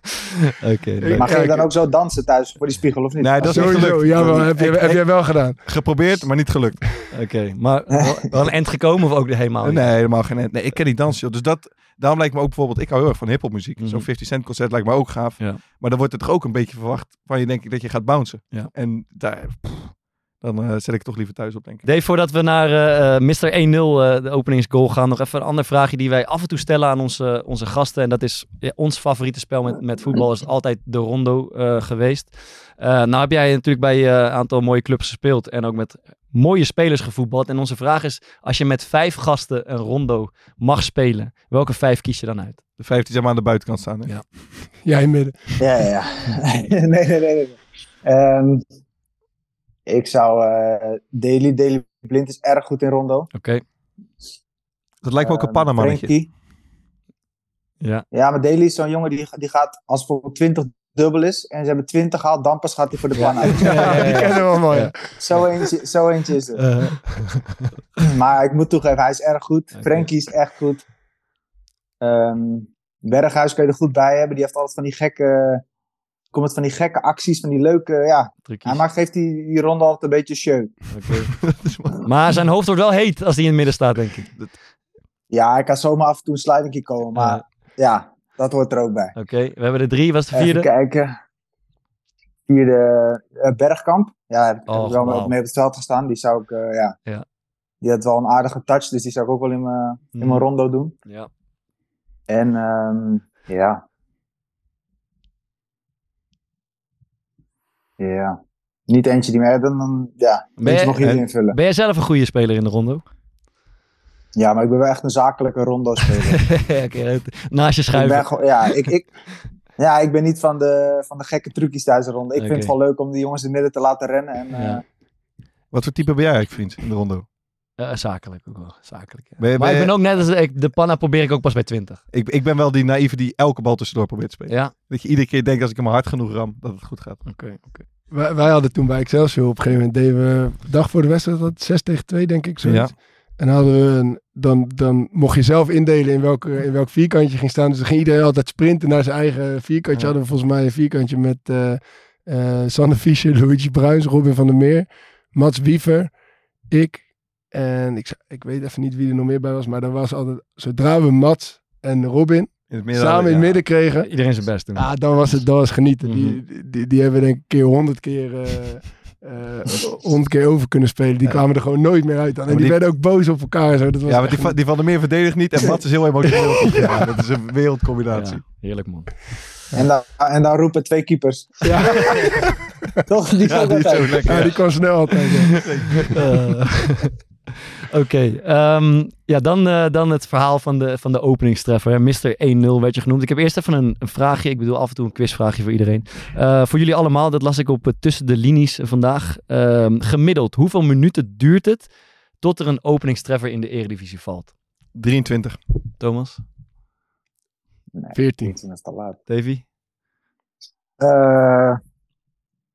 Oké. leuk. Maar ging je Kijk, dan ook zo dansen thuis voor die spiegel of niet? Nee, dat is niet Sowieso, gelukt. ja, wel, heb, je, Ik- heb jij wel gedaan. Geprobeerd, maar niet gelukt. Oké, maar wel, wel een eind gekomen of ook helemaal niet? Nee, helemaal geen... Nee, ik ken die dans, joh. Dus dat... Daarom lijkt me ook bijvoorbeeld... Ik hou heel erg van hiphopmuziek. Mhm. Zo'n fifty Cent concert lijkt me ook gaaf. Ja. Maar dan wordt het toch ook een beetje verwacht van je, denk ik, dat je gaat bouncen. Ja. En daar... pff, dan uh, zet ik toch liever thuis op, denk ik. Dave, voordat we naar uh, mister één nul, uh, de openingsgoal gaan, nog even een ander vraagje die wij af en toe stellen aan onze, onze gasten. En dat is ja, ons favoriete spel met, met voetbal is altijd de rondo uh, geweest. Uh, nou heb jij natuurlijk bij een uh, aantal mooie clubs gespeeld en ook met mooie spelers gevoetbald. En onze vraag is, als je met vijf gasten een rondo mag spelen, welke vijf kies je dan uit? De vijf die zeg maar aan de buitenkant staan. Hè? Ja. Jij in midden. Ja, ja, ja. nee, nee, nee. nee. Um, ik zou... Uh, Daily, Daily Blind is erg goed in rondo. Oké. Okay. Dat lijkt me ook een Um, Panamannetje. Frenkie. Ja. Ja, maar Daily is zo'n jongen die, die gaat, als voor twintig dubbel is en ze hebben twintig gehaald, dan pas gaat hij voor de pan uit. Ja, ja, ja, ja. Die kennen we wel mooi. Ja. Zo, eentje, zo eentje is het. Uh, Maar ik moet toegeven, hij is erg goed. Oké. Frenkie is echt goed. Um, Berghuis kun je er goed bij hebben. Die heeft altijd van die gekke... Komt het van die gekke acties, van die leuke... Ja, hij maakt, geeft die, die ronde altijd een beetje show. Okay. Maar zijn hoofd wordt wel heet als hij in het midden staat, denk ik. Ja, hij kan zomaar af en toe een slidingje komen. Maar uh, ja, dat hoort er ook bij. Oké, okay. We hebben er drie. Wat is de vierde? Even kijken. Vierde uh, Bergkamp. Ja, heb ik oh, wel wow. mee op het veld gestaan. Die zou ik, uh, ja... ja. Die had wel een aardige touch, dus die zou ik ook wel in mijn, in mijn rondo doen. Ja. En um, ja. Ja. Niet eentje die mij dan, dan ja, ben je, nog hier invullen. Ben jij zelf een goede speler in de rondo? Ja, maar ik ben wel echt een zakelijke rondo-speler. okay, naast je schuiven. Ik ben gewoon, ja, ik, ik, ja, ik ben niet van de, van de gekke trucjes thuis de ronde. Ik okay. vind het wel leuk om die jongens in het midden te laten rennen. En, ja. uh, Wat voor type ben jij eigenlijk, vriend, in de rondo? Uh, zakelijk ook wel, zakelijk. Ja. Ben je, maar ben je... ik ben ook net als ik, de panna probeer ik ook pas bij twintig. Ik, ik ben wel die naïeve die elke bal tussendoor probeert te spelen. Ja. Dat je iedere keer denkt als ik hem hard genoeg ram, dat het goed gaat. Oké, okay, oké. Okay. Wij, wij hadden toen bij Excelsior op een gegeven moment, deden we dag voor de wedstrijd, wat zes tegen twee denk ik. Zoiets. Ja. En hadden we een, dan, dan mocht je zelf indelen in, welke, in welk vierkantje je ging staan. Dus dan ging iedereen altijd sprinten naar zijn eigen vierkantje. Ja. Hadden we volgens mij een vierkantje met uh, uh, Sander Fischer, Luigi Bruins, Robin van der Meer, Mats Wiever, ik... En ik, ik weet even niet wie er nog meer bij was, maar dan was altijd, zodra we Mats en Robin in het midden, samen in het ja. midden kregen. Iedereen zijn best doen. Ja, dan was het, dan was genieten. Mm-hmm. Die, die, die hebben denk ik een keer honderd keer, uh, uh, honderd keer over kunnen spelen. Die ja. kwamen er gewoon nooit meer uit dan. En die, die werden ook boos op elkaar. Zo. Dat was ja, maar die, va- die van de Meer verdedigt niet en Mats is heel emotioneel. Ja, dat is een wereldcombinatie. Ja, heerlijk man. En dan, en dan roepen twee keepers. Ja. Toch? Die, ja, die is zo lekker. Ja, ja. Die kan snel altijd. uh, Oké, okay, um, ja, dan, uh, dan het verhaal van de, van de openingstreffer. mister één nul werd je genoemd. Ik heb eerst even een, een vraagje. Ik bedoel af en toe een quizvraagje voor iedereen. Uh, voor jullie allemaal, dat las ik op uh, Tussen de Linies uh, vandaag. Uh, gemiddeld, hoeveel minuten duurt het tot er een openingstreffer in de Eredivisie valt? drieëntwintig. Thomas? Nee, veertien. Dat is te laat. Davy? Uh,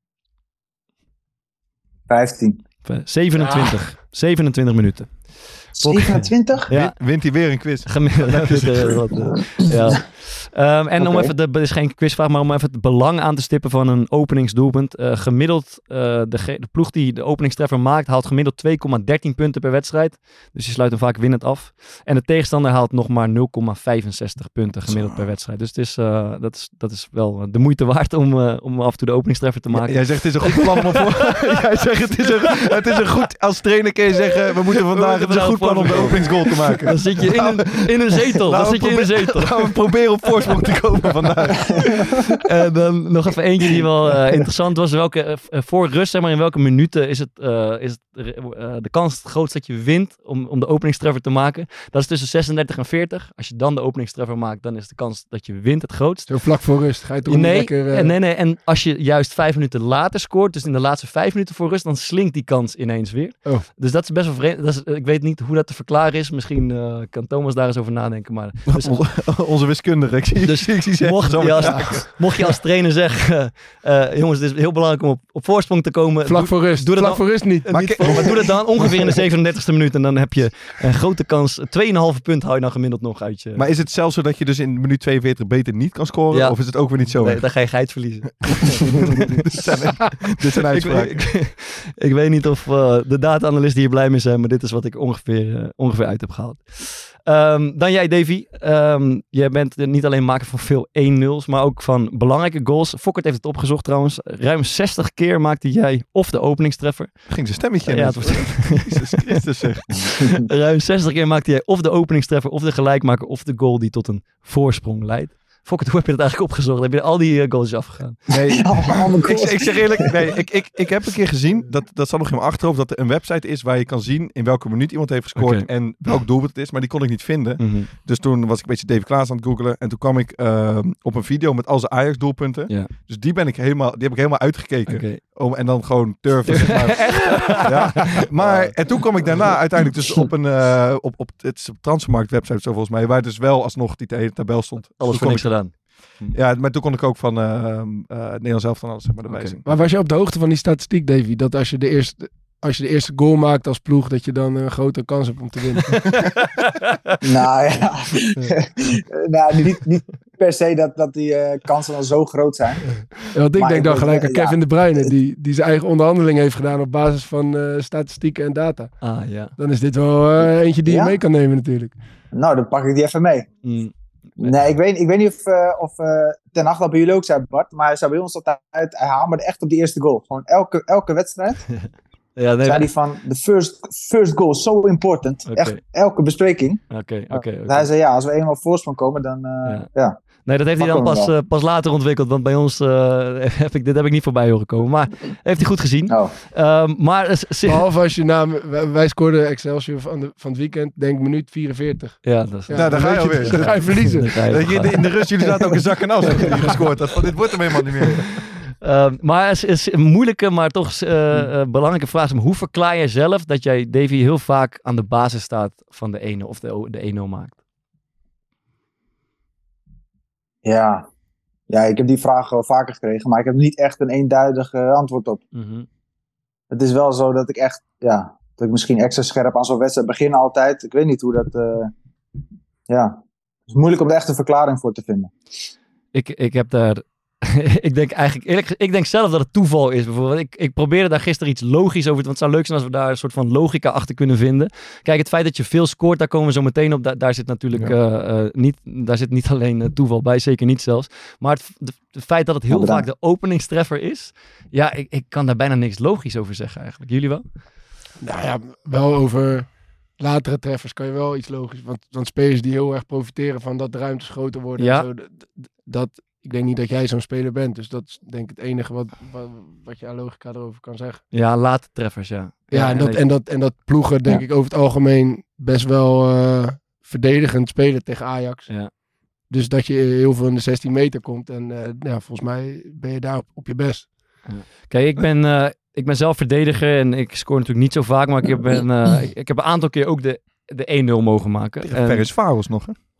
vijftien. zevenentwintig. Ah. zevenentwintig minuten. zevenentwintig? Ja. Win- Wint hij weer een quiz. Gemiddeld. Ja, dit, uh, wat, uh, ja. Um, en om Oké. even, de, dit is geen quizvraag, maar om even het belang aan te stippen van een openingsdoelpunt. Uh, gemiddeld, uh, de, ge- de ploeg die de openingstreffer maakt, haalt gemiddeld twee komma dertien punten per wedstrijd. Dus je sluit hem vaak winnend af. En de tegenstander haalt nog maar nul komma vijfenzestig punten gemiddeld per wedstrijd. Dus het is, uh, dat, is, dat is wel de moeite waard om, uh, om af en toe de openingstreffer te maken. Ja, jij zegt het is een goed plan om op voor... Jij zegt het is, een, het is een goed... Als trainer kun je zeggen, we moeten vandaag... Het is een goed plan om de openingsgoal te maken. Dan zit je in een, in een zetel. Dan zit je in een zetel. Gaan we proberen op voorsprong te komen vandaag. En dan nog even eentje die wel uh, interessant was. Welke, uh, voor rust, zeg maar, in welke minuten is het, uh, is het uh, de kans het grootst dat je wint om, om de openingstreffer te maken? Dat is tussen zesendertig en veertig. Als je dan de openingstreffer maakt, dan is de kans dat je wint het grootst. Zo vlak voor rust. Ga je toch niet Nee, lekker... eh, en nee, nee. En als je juist vijf minuten later scoort, dus in de laatste vijf minuten voor rust, dan slinkt die kans ineens weer. Oh. Dus dat is best wel vreemd. Dat is, ik weet niet hoe dat te verklaren is. Misschien uh, kan Thomas daar eens over nadenken. Maar, dus, Onze wiskundige. Ik zie, Dus ik zie ze echt mocht, zo je als, raken. mocht je als trainer zeggen, uh, uh, jongens, het is heel belangrijk om op, op voorsprong te komen. Vlak Doe- voor rust. doe dat Vlak dan- voor rust niet. Maar, niet voor, maar doe dat dan ongeveer in de zevenendertigste minuut. En dan heb je een grote kans. twee komma vijf punt hou je dan gemiddeld nog uit je... Maar is het zelfs zo dat je dus in minuut tweeënveertig beter niet kan scoren? Ja. Of is het ook weer niet zo? nee, erg? dan ga je geit verliezen. dit, zijn, dit zijn ik, uitspraken. ik, ik weet niet of uh, de data-analysten hier blij mee zijn. Maar dit is wat ik ongeveer, uh, ongeveer uit heb gehaald. Um, dan jij, Davy. Um, jij bent niet alleen maker van veel één nul's, maar ook van belangrijke goals. Fokkert heeft het opgezocht trouwens. Ruim zestig keer maakte jij of de openingstreffer. Ging zijn stemmetje Ja, net. het was- Jezus Christus zeg. Ruim zestig keer maakte jij of de openingstreffer, of de gelijkmaker, of de goal die tot een voorsprong leidt. Fokkert, hoe heb je dat eigenlijk opgezocht? Heb je al die uh, goals afgegaan? Nee, Allemaal ik, goals. ik zeg eerlijk, nee, ik, ik, ik heb een keer gezien, dat, dat zat nog in mijn achterhoofd, dat er een website is waar je kan zien in welke minuut iemand heeft gescoord Oké. en welk doelpunt het is, maar die kon ik niet vinden. Mm-hmm. Dus toen was ik een beetje David Klaas aan het googlen en toen kwam ik uh, op een video met al zijn Ajax doelpunten. Ja. Dus die, ben ik helemaal, die heb ik helemaal uitgekeken. Okay. Om, en dan gewoon turven. Zeg maar. Ja. Maar, en toen kwam ik daarna uiteindelijk dus op een uh, op, op, het is op Transfermarkt website zo volgens mij, waar dus wel alsnog die hele tabel stond. Alles Dus voor toen niks kon gedaan. ik, ja, maar toen kon ik ook van uh, uh, het Nederlands zelf van alles zeg maar, erbij Oké. zien. Maar was je op de hoogte van die statistiek, Davy? Dat als je de eerste, als je de eerste goal maakt als ploeg, dat je dan een grotere kans hebt om te winnen? Nou ja, nou, niet, niet per se dat, dat die uh, kansen dan zo groot zijn. Ja, want ik Maar denk ik dan weet, gelijk aan ja. Kevin De Bruyne, die, die zijn eigen onderhandeling heeft gedaan op basis van uh, statistieken en data. Ah, ja. Dan is dit wel uh, eentje die Ja? je mee kan nemen natuurlijk. Nou, dan pak ik die even mee. Mm. Nee, ik weet, ik weet niet of, uh, of uh, Ten Hag dat bij jullie ook zei, Bart. Maar hij zei bij ons altijd, hij hamerde echt op die eerste goal. Gewoon elke, elke wedstrijd Ja, nee, zei hij van, the first, first goal is so important. Oké. Echt, elke bespreking. Oké, oké. oké. Hij zei, ja, als we eenmaal op voorsprong komen, dan uh, Ja. ja. Nee, dat heeft hij dan Pakken we pas, hem uh, pas later ontwikkeld. Want bij ons uh, heb ik, dit heb ik niet voorbij horen komen. Maar heeft hij goed gezien. Oh. Um, maar... Uh, si- Behalve als je na, wij, wij scoorden Excelsior van, de, van het weekend, denk minuut vierenveertig. ja, dat is... Ja, Nou, daar ga je weet alweer. Dan ga je verliezen. Dan ga je Dat je in, de, gaan. in de rust, jullie zaten ook in zak en as dat je niet gescoord had. Van, dit wordt hem helemaal niet meer. Um, maar het is, is een moeilijke, maar toch uh, uh, belangrijke vraag. Is, hoe verklaar jij zelf dat jij, Davy, heel vaak aan de basis staat van de ene of de, de één nul maakt? Ja. ja, ik heb die vraag wel vaker gekregen, maar ik heb niet echt een eenduidig uh, antwoord op. Mm-hmm. Het is wel zo dat ik echt, ja, dat ik misschien extra scherp aan zo'n wedstrijd begin altijd. Ik weet niet hoe dat, uh, ja, het is moeilijk om er echt een verklaring voor te vinden. Ik, ik heb daar... ik denk eigenlijk, eerlijk gezegd, ik denk zelf dat het toeval is. Bijvoorbeeld, ik, ik probeerde daar gisteren iets logisch over te... Want het zou leuk zijn als we daar een soort van logica achter kunnen vinden. Kijk, het feit dat je veel scoort, daar komen we zo meteen op. Daar, daar zit natuurlijk Ja. uh, uh, niet, daar zit niet alleen uh, toeval bij, zeker niet zelfs. Maar het, de, het feit dat het heel Ja, vaak bedankt. de openingstreffer is... Ja, ik, ik kan daar bijna niks logisch over zeggen eigenlijk. Jullie wel? Nou ja, wel over latere treffers kan je wel iets logisch. Want, want spelers die heel erg profiteren van dat de ruimtes groter worden. Ja. En zo, d- d- dat, ik denk niet dat jij zo'n speler bent. Dus dat is denk ik het enige wat, wat, wat je aan logica erover kan zeggen. Ja, late treffers, ja. Ja, en, dat, en, dat, en dat ploegen denk Ja. ik over het algemeen best wel uh, verdedigend spelen tegen Ajax. Ja. Dus dat je heel veel in de zestien meter komt. En uh, ja, volgens mij ben je daar op, op je best. Kijk, ik ben, uh, ik ben zelf verdediger en ik scoor natuurlijk niet zo vaak. Maar ik heb, ben, uh, ik, ik heb een aantal keer ook de, de één nul mogen maken. Tegen En- Ferencváros nog, hè?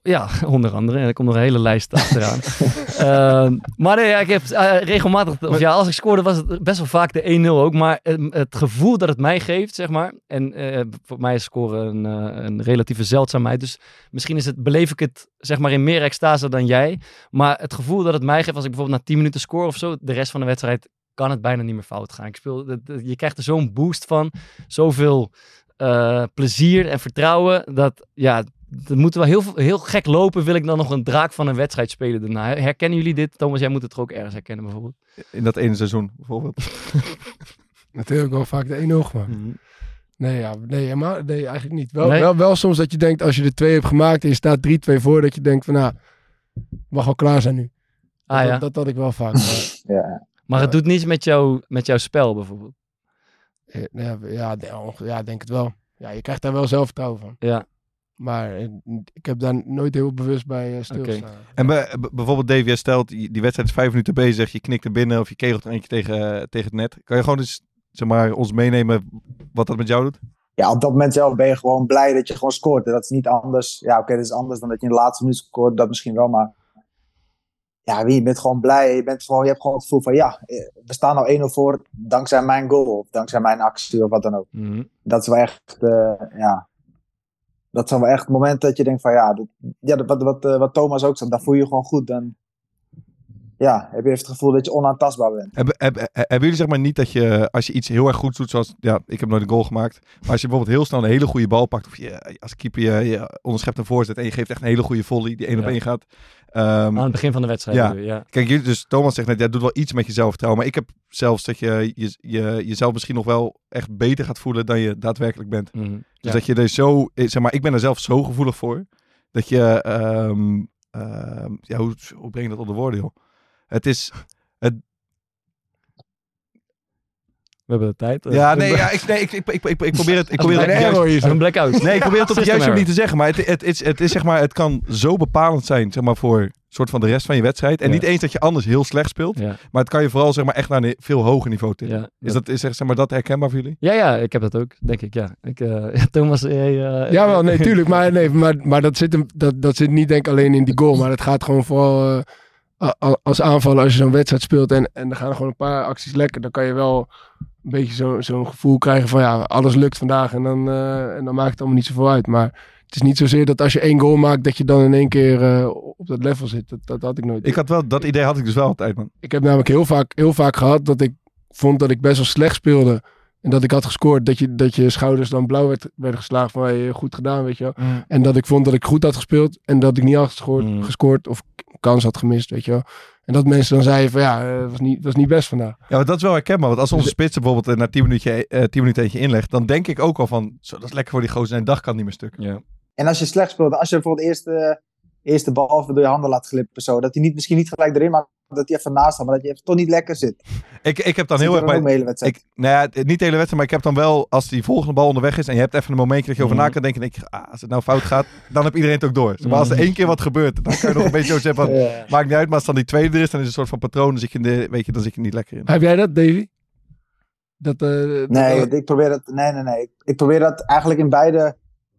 Ja, onder andere. Er komt nog een hele lijst achteraan. uh, maar nee, ja, ik heb uh, regelmatig... Of ja, als ik scoorde was het best wel vaak de één nul ook. Maar uh, het gevoel dat het mij geeft, zeg maar... En uh, voor mij is scoren een, uh, een relatieve zeldzaamheid. Dus misschien is het, beleef ik het zeg maar in meer extase dan jij. Maar het gevoel dat het mij geeft als ik bijvoorbeeld na tien minuten score of zo... De rest van de wedstrijd kan het bijna niet meer fout gaan. Ik speel, je krijgt er zo'n boost van. Zoveel uh, plezier en vertrouwen. Dat ja... Het moet wel heel, heel gek lopen, wil ik dan nog een draak van een wedstrijd spelen daarna. Herkennen jullie dit? Thomas, jij moet het toch ook ergens herkennen bijvoorbeeld? In dat ene seizoen bijvoorbeeld. Natuurlijk wel vaak de één nul gemaakt. Mm-hmm. Nee, ja, nee, maar, nee, eigenlijk niet. Wel, Nee? wel, wel soms dat je denkt, als je er twee hebt gemaakt en je staat drie twee voor, dat je denkt van, nou, mag wel klaar zijn nu. Ah, dat, ja. dat, dat had ik wel vaak. Maar, Ja. Maar het doet niets met, jou, met jouw spel bijvoorbeeld? ja, ja, ja, denk het wel. Ja, je krijgt daar wel zelfvertrouwen van. Ja. Maar eh, ik heb daar nooit heel bewust bij uh, stilgestaan. Oké. En bij, b- bijvoorbeeld Davy, jij stelt, die die wedstrijd is vijf minuten bezig, je knikt er binnen of je kegelt er eentje tegen, uh, tegen het net. Kan je gewoon eens, zeg maar, ons meenemen wat dat met jou doet? ja, op dat moment zelf ben je gewoon blij dat je gewoon scoort. Dat is niet anders. Ja, oké, okay, dat is anders dan dat je in de laatste minuut scoort. Dat misschien wel, maar... Ja, je bent gewoon blij. Je, bent gewoon, je hebt gewoon het gevoel van, ja, we staan al één nul voor dankzij mijn goal. Of dankzij mijn actie of wat dan ook. Mm-hmm. Dat is wel echt, uh, ja... Dat zijn wel echt momenten dat je denkt van, ja... Dat, ja wat, wat, uh, wat Thomas ook zei, dan voel je je gewoon goed. Dan... Ja, heb je even het gevoel dat je onaantastbaar bent. Hebben, hebben, hebben jullie zeg maar niet dat je, als je iets heel erg goed doet, zoals, ja, ik heb nooit een goal gemaakt, maar als je bijvoorbeeld heel snel een hele goede bal pakt, of je als keeper je, je onderschept een voorzet en je geeft echt een hele goede volley, die één Ja. op één gaat. Um, Aan het begin van de wedstrijd. Ja. Nu, ja. Kijk, jullie, dus Thomas zegt net, ja, doet wel iets met je zelfvertrouwen, maar ik heb zelfs dat je, je, je jezelf misschien nog wel echt beter gaat voelen dan je daadwerkelijk bent. Mm-hmm. Dus Ja. dat je er zo, zeg maar, ik ben er zelf zo gevoelig voor, dat je, um, um, ja, hoe, hoe breng je dat onder woorden, joh? Het is... We hebben de tijd. uh, Ja, nee, ja, ik, nee ik, ik, ik, ik, ik probeer het, ik probeer het Een juist, error hier zo. Een blackout. nee, ik probeer het op de System juiste error. manier te zeggen, maar het, het, het, is, het is zeg maar, het kan zo bepalend zijn, zeg maar, voor soort van de rest van je wedstrijd. En Ja. niet eens dat je anders heel slecht speelt, Ja. maar het kan je vooral, zeg maar, echt naar een veel hoger niveau tillen. Ja. Is dat, is, zeg maar, dat herkenbaar voor jullie? Ja, ja, ik heb dat ook, denk ik, ja. Ik, uh, Thomas, jij... Uh, Ja, wel, nee, tuurlijk. Maar, nee, maar, maar dat, zit hem, dat, dat zit niet denk ik alleen in die goal. Maar het gaat gewoon vooral uh, a- als aanvaller als je zo'n wedstrijd speelt. En, en er gaan gewoon een paar acties lekker. Dan kan je wel een beetje zo, zo'n gevoel krijgen van ja, alles lukt vandaag. En dan, uh, en dan maakt het allemaal niet zoveel uit. Maar het is niet zozeer dat als je één goal maakt, dat je dan in één keer uh, op dat level zit. Dat, dat had ik nooit. Ik had wel, dat idee had ik dus wel altijd, man. Ik heb namelijk heel vaak, heel vaak gehad dat ik vond dat ik best wel slecht speelde. En dat ik had gescoord, dat je, dat je schouders dan blauw werd, werden geslagen van hey, goed gedaan, weet je wel. Mm. En dat ik vond dat ik goed had gespeeld en dat ik niet had gescoord, Mm. gescoord of k- kans had gemist, weet je wel. En dat mensen dan zeiden van ja, het was niet, was niet best vandaag. Ja, maar dat is wel herkenbaar, want als onze spitsen bijvoorbeeld uh, na tien minuten, uh, tien minuten eentje inlegt, dan denk ik ook al van, zo, dat is lekker voor die gozer, zijn dag kan niet meer stuk. Ja. En als je slecht speelt, als je bijvoorbeeld de eerste, eerste bal even door je handen laat glippen, zo, dat hij niet, misschien niet gelijk erin maakt, dat hij even naast staat, maar dat je even toch niet lekker zit. Ik, ik heb dan Dat heel zit erg er ook bij... de hele wedstrijd. Ik, nou ja, niet de hele wedstrijd, maar ik heb dan wel, als die volgende bal onderweg is en je hebt even een momentje dat je over Mhm. na kan denken, denk ik, ah, als het nou fout gaat, dan heb iedereen het ook door. Maar als er één keer wat gebeurt, dan kan je nog een beetje zo zeggen van, Ja. maakt niet uit, maar als dan die tweede er is, dan is het een soort van patroon, dan zit je, in de, weet je, dan zit je niet lekker in. Heb jij dat, Davy? Dat, uh, dat, Nee, ik probeer dat, nee, nee, nee. Ik, ik probeer dat eigenlijk in beide,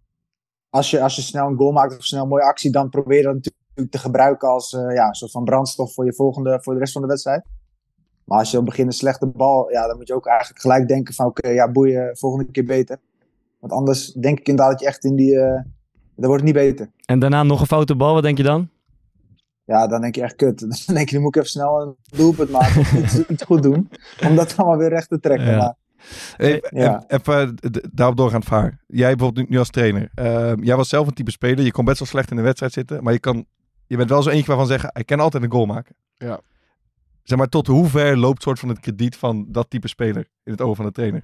als je, als je snel een goal maakt of snel een mooie actie, dan probeer je dat natuurlijk te gebruiken als uh, ja, een soort van brandstof voor je volgende, voor de rest van de wedstrijd. Maar als je op het begin een slechte bal, ja, dan moet je ook eigenlijk gelijk denken van oké, okay, ja, boeien, volgende keer beter. Want anders denk ik inderdaad dat je echt in die, uh, dan wordt het niet beter. En daarna nog een foute bal, wat denk je dan? Ja, dan denk je echt kut. Dan denk je, dan moet ik even snel een doelpunt maken of iets, iets goed doen. Om dat allemaal weer recht te trekken. Ja. Maar, Hey, Ja. Even d- daarop doorgaan, Vaar. Jij bijvoorbeeld nu, nu als trainer. Uh, jij was zelf een type speler. Je kon best wel slecht in de wedstrijd zitten. Maar je, kan, je bent wel zo eentje waarvan zeggen, ik kan altijd een goal maken. Ja. Zeg maar, tot hoe ver loopt soort van het krediet van dat type speler in het oog van de trainer?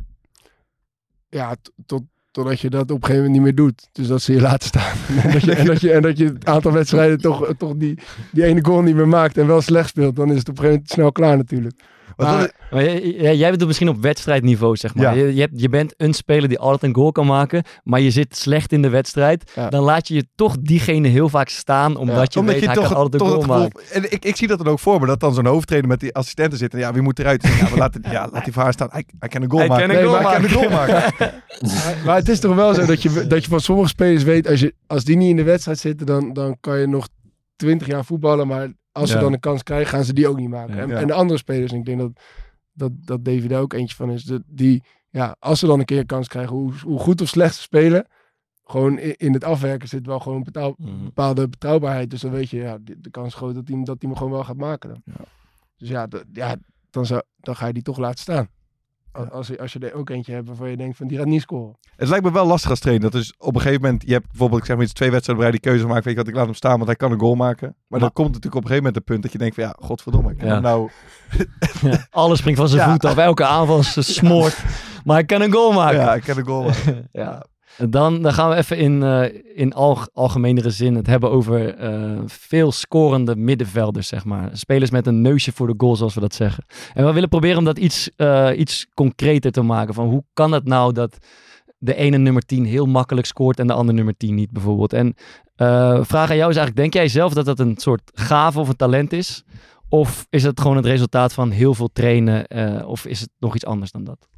ja, t- tot, totdat je dat op een gegeven moment niet meer doet. Dus dat ze je laten staan. en, dat je, en, dat je, en dat je het aantal wedstrijden toch, toch die, die ene goal niet meer maakt en wel slecht speelt. Dan is het op een gegeven moment snel klaar natuurlijk. Maar Maar- dat is- Maar jij, jij jij bedoelt misschien op wedstrijdniveau, zeg maar. Ja. Je, je, hebt, je bent een speler die altijd een goal kan maken, maar je zit slecht in de wedstrijd. Ja. Dan laat je je toch diegene heel vaak staan, omdat je Omdat weet, je hij toch, kan altijd een toch goal het gevoel... maken. En ik, ik zie dat dan ook voor me, dat dan zo'n hoofdtrainer met die assistenten zit. En ja, wie moet eruit? Ja, maar laat, het, ja, laat die voor haar staan. Hij, hij kan een goal Hij maken. kan een Nee, goal maar hij kan een goal maken. Maar, maar het is toch wel zo dat je, dat je van sommige spelers weet, als, je, als die niet in de wedstrijd zitten, dan, dan kan je nog twintig jaar voetballen, maar als ze Ja. dan een kans krijgen, gaan ze die ook niet maken. Ja. En, Ja. en de andere spelers, en ik denk dat, dat, dat David daar ook eentje van is, dat die, ja, als ze dan een keer een kans krijgen, hoe, hoe goed of slecht ze spelen, gewoon in, in het afwerken zit wel gewoon een betaal- Mhm. bepaalde betrouwbaarheid. Dus dan weet je, ja, de, de kans is groot dat hij dat die me gewoon wel gaat maken. Dan. Dus ja, d- ja dan, zou, dan ga je die toch laten staan. Als, als, je, als je er ook eentje hebt waarvan je denkt van die gaat niet scoren. Het lijkt me wel lastig als trainer. Dat is op een gegeven moment, je hebt bijvoorbeeld, ik zeg maar iets, twee wedstrijden bij die keuze gemaakt. Weet je wat, ik laat hem staan, want hij kan een goal maken. Maar Maar- dan komt natuurlijk op een gegeven moment het punt dat je denkt van ja, godverdomme, ik kan Ja. hem nou... Ja, alles springt van zijn Ja. voet af, elke aanval is smoort. Maar hij kan een goal maken. Ja, ik kan een goal maken. Ja. Dan, dan gaan we even in, eh, in alg- algemenere zin het hebben over eh, veel scorende middenvelders, zeg maar. Spelers met een neusje voor de goal, zoals we dat zeggen. En we willen proberen om dat iets, eh, iets concreter te maken. Van hoe kan het nou dat de ene nummer tien heel makkelijk scoort en de andere nummer tien niet, bijvoorbeeld. En uh, vraag aan jou is eigenlijk, denk jij zelf dat dat een soort gave of een talent is? Of is het gewoon het resultaat van heel veel trainen? Uh, of is het nog iets anders dan dat?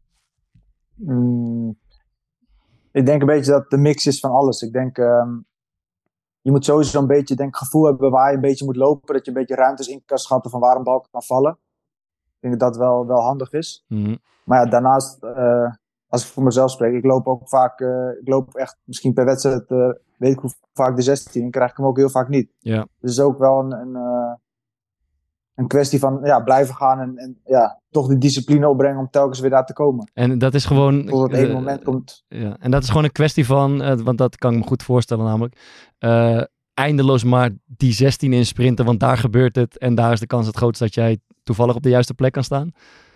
Mm, ik denk een beetje dat het de mix is van alles. Ik denk, um, je moet sowieso een beetje denk, gevoel hebben waar je een beetje moet lopen. Dat je een beetje ruimtes in kan schatten van waar een bal kan vallen. Ik denk dat dat wel, wel handig is. Mm-hmm. Maar ja, daarnaast, uh, als ik voor mezelf spreek, ik loop ook vaak, uh, ik loop echt misschien per wedstrijd, uh, weet ik hoe vaak de zestien, krijg ik hem ook heel vaak niet. Ja. Dus het is ook wel een, een, uh, een kwestie van ja, blijven gaan en, en ja, toch die discipline opbrengen om telkens weer daar te komen. En dat is gewoon... Tot het uh, ene moment komt. Ja, en dat is gewoon een kwestie van, uh, want dat kan ik me goed voorstellen namelijk, uh, eindeloos maar die zestien in sprinten, want daar gebeurt het en daar is de kans het grootst dat jij toevallig op de juiste plek kan staan.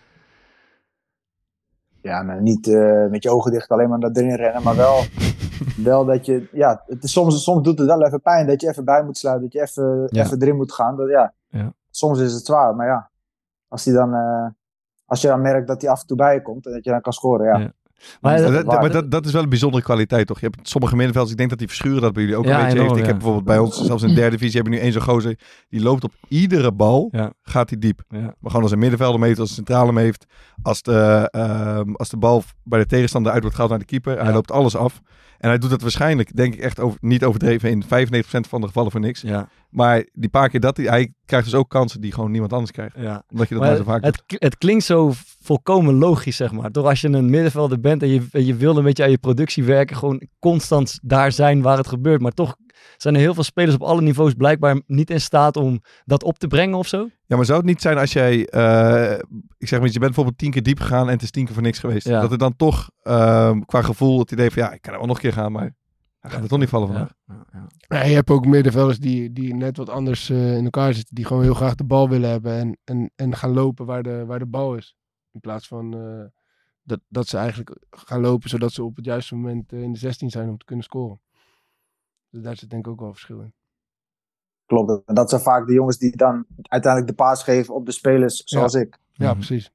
Ja, nou, niet uh, met je ogen dicht alleen maar dat erin rennen, maar wel, wel dat je, ja, het is, soms, soms doet het wel even pijn dat je even bij moet sluiten, dat je even, ja. even erin moet gaan. Dat, ja. Ja. Soms is het zwaar, maar ja, als, die dan, uh, als je dan merkt dat hij af en toe bij je komt en dat je dan kan scoren, ja. ja. Maar, dat, dat, maar dat, dat is wel een bijzondere kwaliteit, toch? Je hebt sommige middenvelders, ik denk dat die Verschuren dat bij jullie ook ja, een beetje enorm, heeft. Ik ja. heb bijvoorbeeld bij ons, zelfs in de derde divisie, hebben we nu één zo'n gozer, die loopt op iedere bal, ja. gaat hij diep. Ja. Maar gewoon als een middenvelder mee heeft, als een centrale mee heeft, als de, uh, als de bal bij de tegenstander uit wordt gehaald naar de keeper, ja. hij loopt alles af. En hij doet het waarschijnlijk, denk ik echt over, niet overdreven, in vijfennegentig procent van de gevallen voor niks. Ja. Maar die paar keer dat hij, hij krijgt dus ook kansen die gewoon niemand anders krijgt. Ja. Omdat je dat maar maar zo vaak het, het klinkt zo volkomen logisch, zeg maar. Toch als je een middenvelder bent en je, en je wil een beetje aan je productie werken, gewoon constant daar zijn waar het gebeurt. Maar toch zijn er heel veel spelers op alle niveaus blijkbaar niet in staat om dat op te brengen of zo. Ja, maar zou het niet zijn als jij, uh, ik zeg maar, je bent bijvoorbeeld tien keer diep gegaan en het is tien keer voor niks geweest. Ja. Dat er dan toch uh, qua gevoel het idee van, ja, ik kan er wel nog een keer gaan, maar hij gaat er toch niet vallen vandaag. Ja, ja. Ja, je hebt ook middenvelders die, die net wat anders uh, in elkaar zitten. Die gewoon heel graag de bal willen hebben en, en, en gaan lopen waar de, waar de bal is. In plaats van uh, dat, dat ze eigenlijk gaan lopen zodat ze op het juiste moment uh, in de zestien zijn om te kunnen scoren. Dus daar zit denk ik ook wel verschil in. Klopt. En dat zijn vaak de jongens die dan uiteindelijk de paas geven op de spelers zoals ja. ik. Ja, mm-hmm. precies.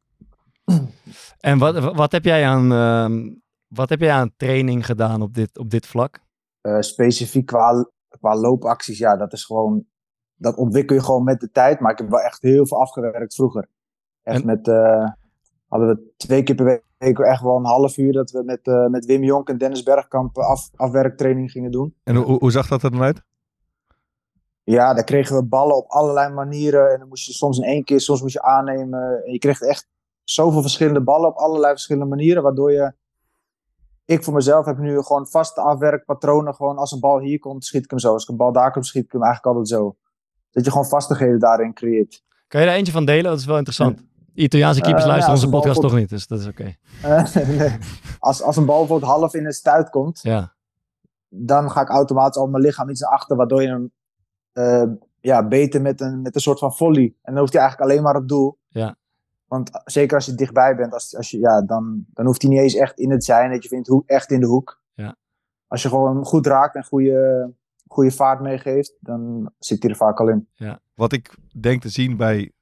En wat, wat, heb jij aan, uh, wat heb jij aan training gedaan op dit, op dit vlak? Uh, specifiek qua, qua loopacties, ja, dat is gewoon, dat ontwikkel je gewoon met de tijd. Maar ik heb wel echt heel veel afgewerkt vroeger. Echt en... met, uh, hadden we twee keer per week echt wel een half uur dat we met, uh, met Wim Jonk en Dennis Bergkamp af, afwerktraining gingen doen. En hoe, hoe zag dat er dan uit? Ja, daar kregen we ballen op allerlei manieren. En dan moest je soms in één keer, soms moest je aannemen. En je kreeg echt zoveel verschillende ballen op allerlei verschillende manieren. Waardoor je, ik voor mezelf heb nu gewoon vaste afwerkpatronen. Gewoon als een bal hier komt, schiet ik hem zo. Als ik een bal daar komt, schiet ik hem eigenlijk altijd zo. Dat je gewoon vastigheden daarin creëert. Kan je daar eentje van delen? Dat is wel interessant. Ja. Italiaanse keepers uh, luisteren ja, onze podcast komt... toch niet, dus dat is oké. Okay. Uh, nee. als, als een bal bijvoorbeeld half in een stuit komt, ja. dan ga ik automatisch al mijn lichaam iets naar achter, waardoor je hem uh, ja, beter met een, met een soort van volley. En dan hoeft hij eigenlijk alleen maar op doel. Ja. Want zeker als je dichtbij bent, als, als je, ja, dan, dan hoeft hij niet eens echt in het zijn, dat je vindt hoe echt in de hoek. Ja. Als je gewoon goed raakt en goede, goede vaart meegeeft, dan zit hij er vaak al in. Ja. Wat ik denk te zien bij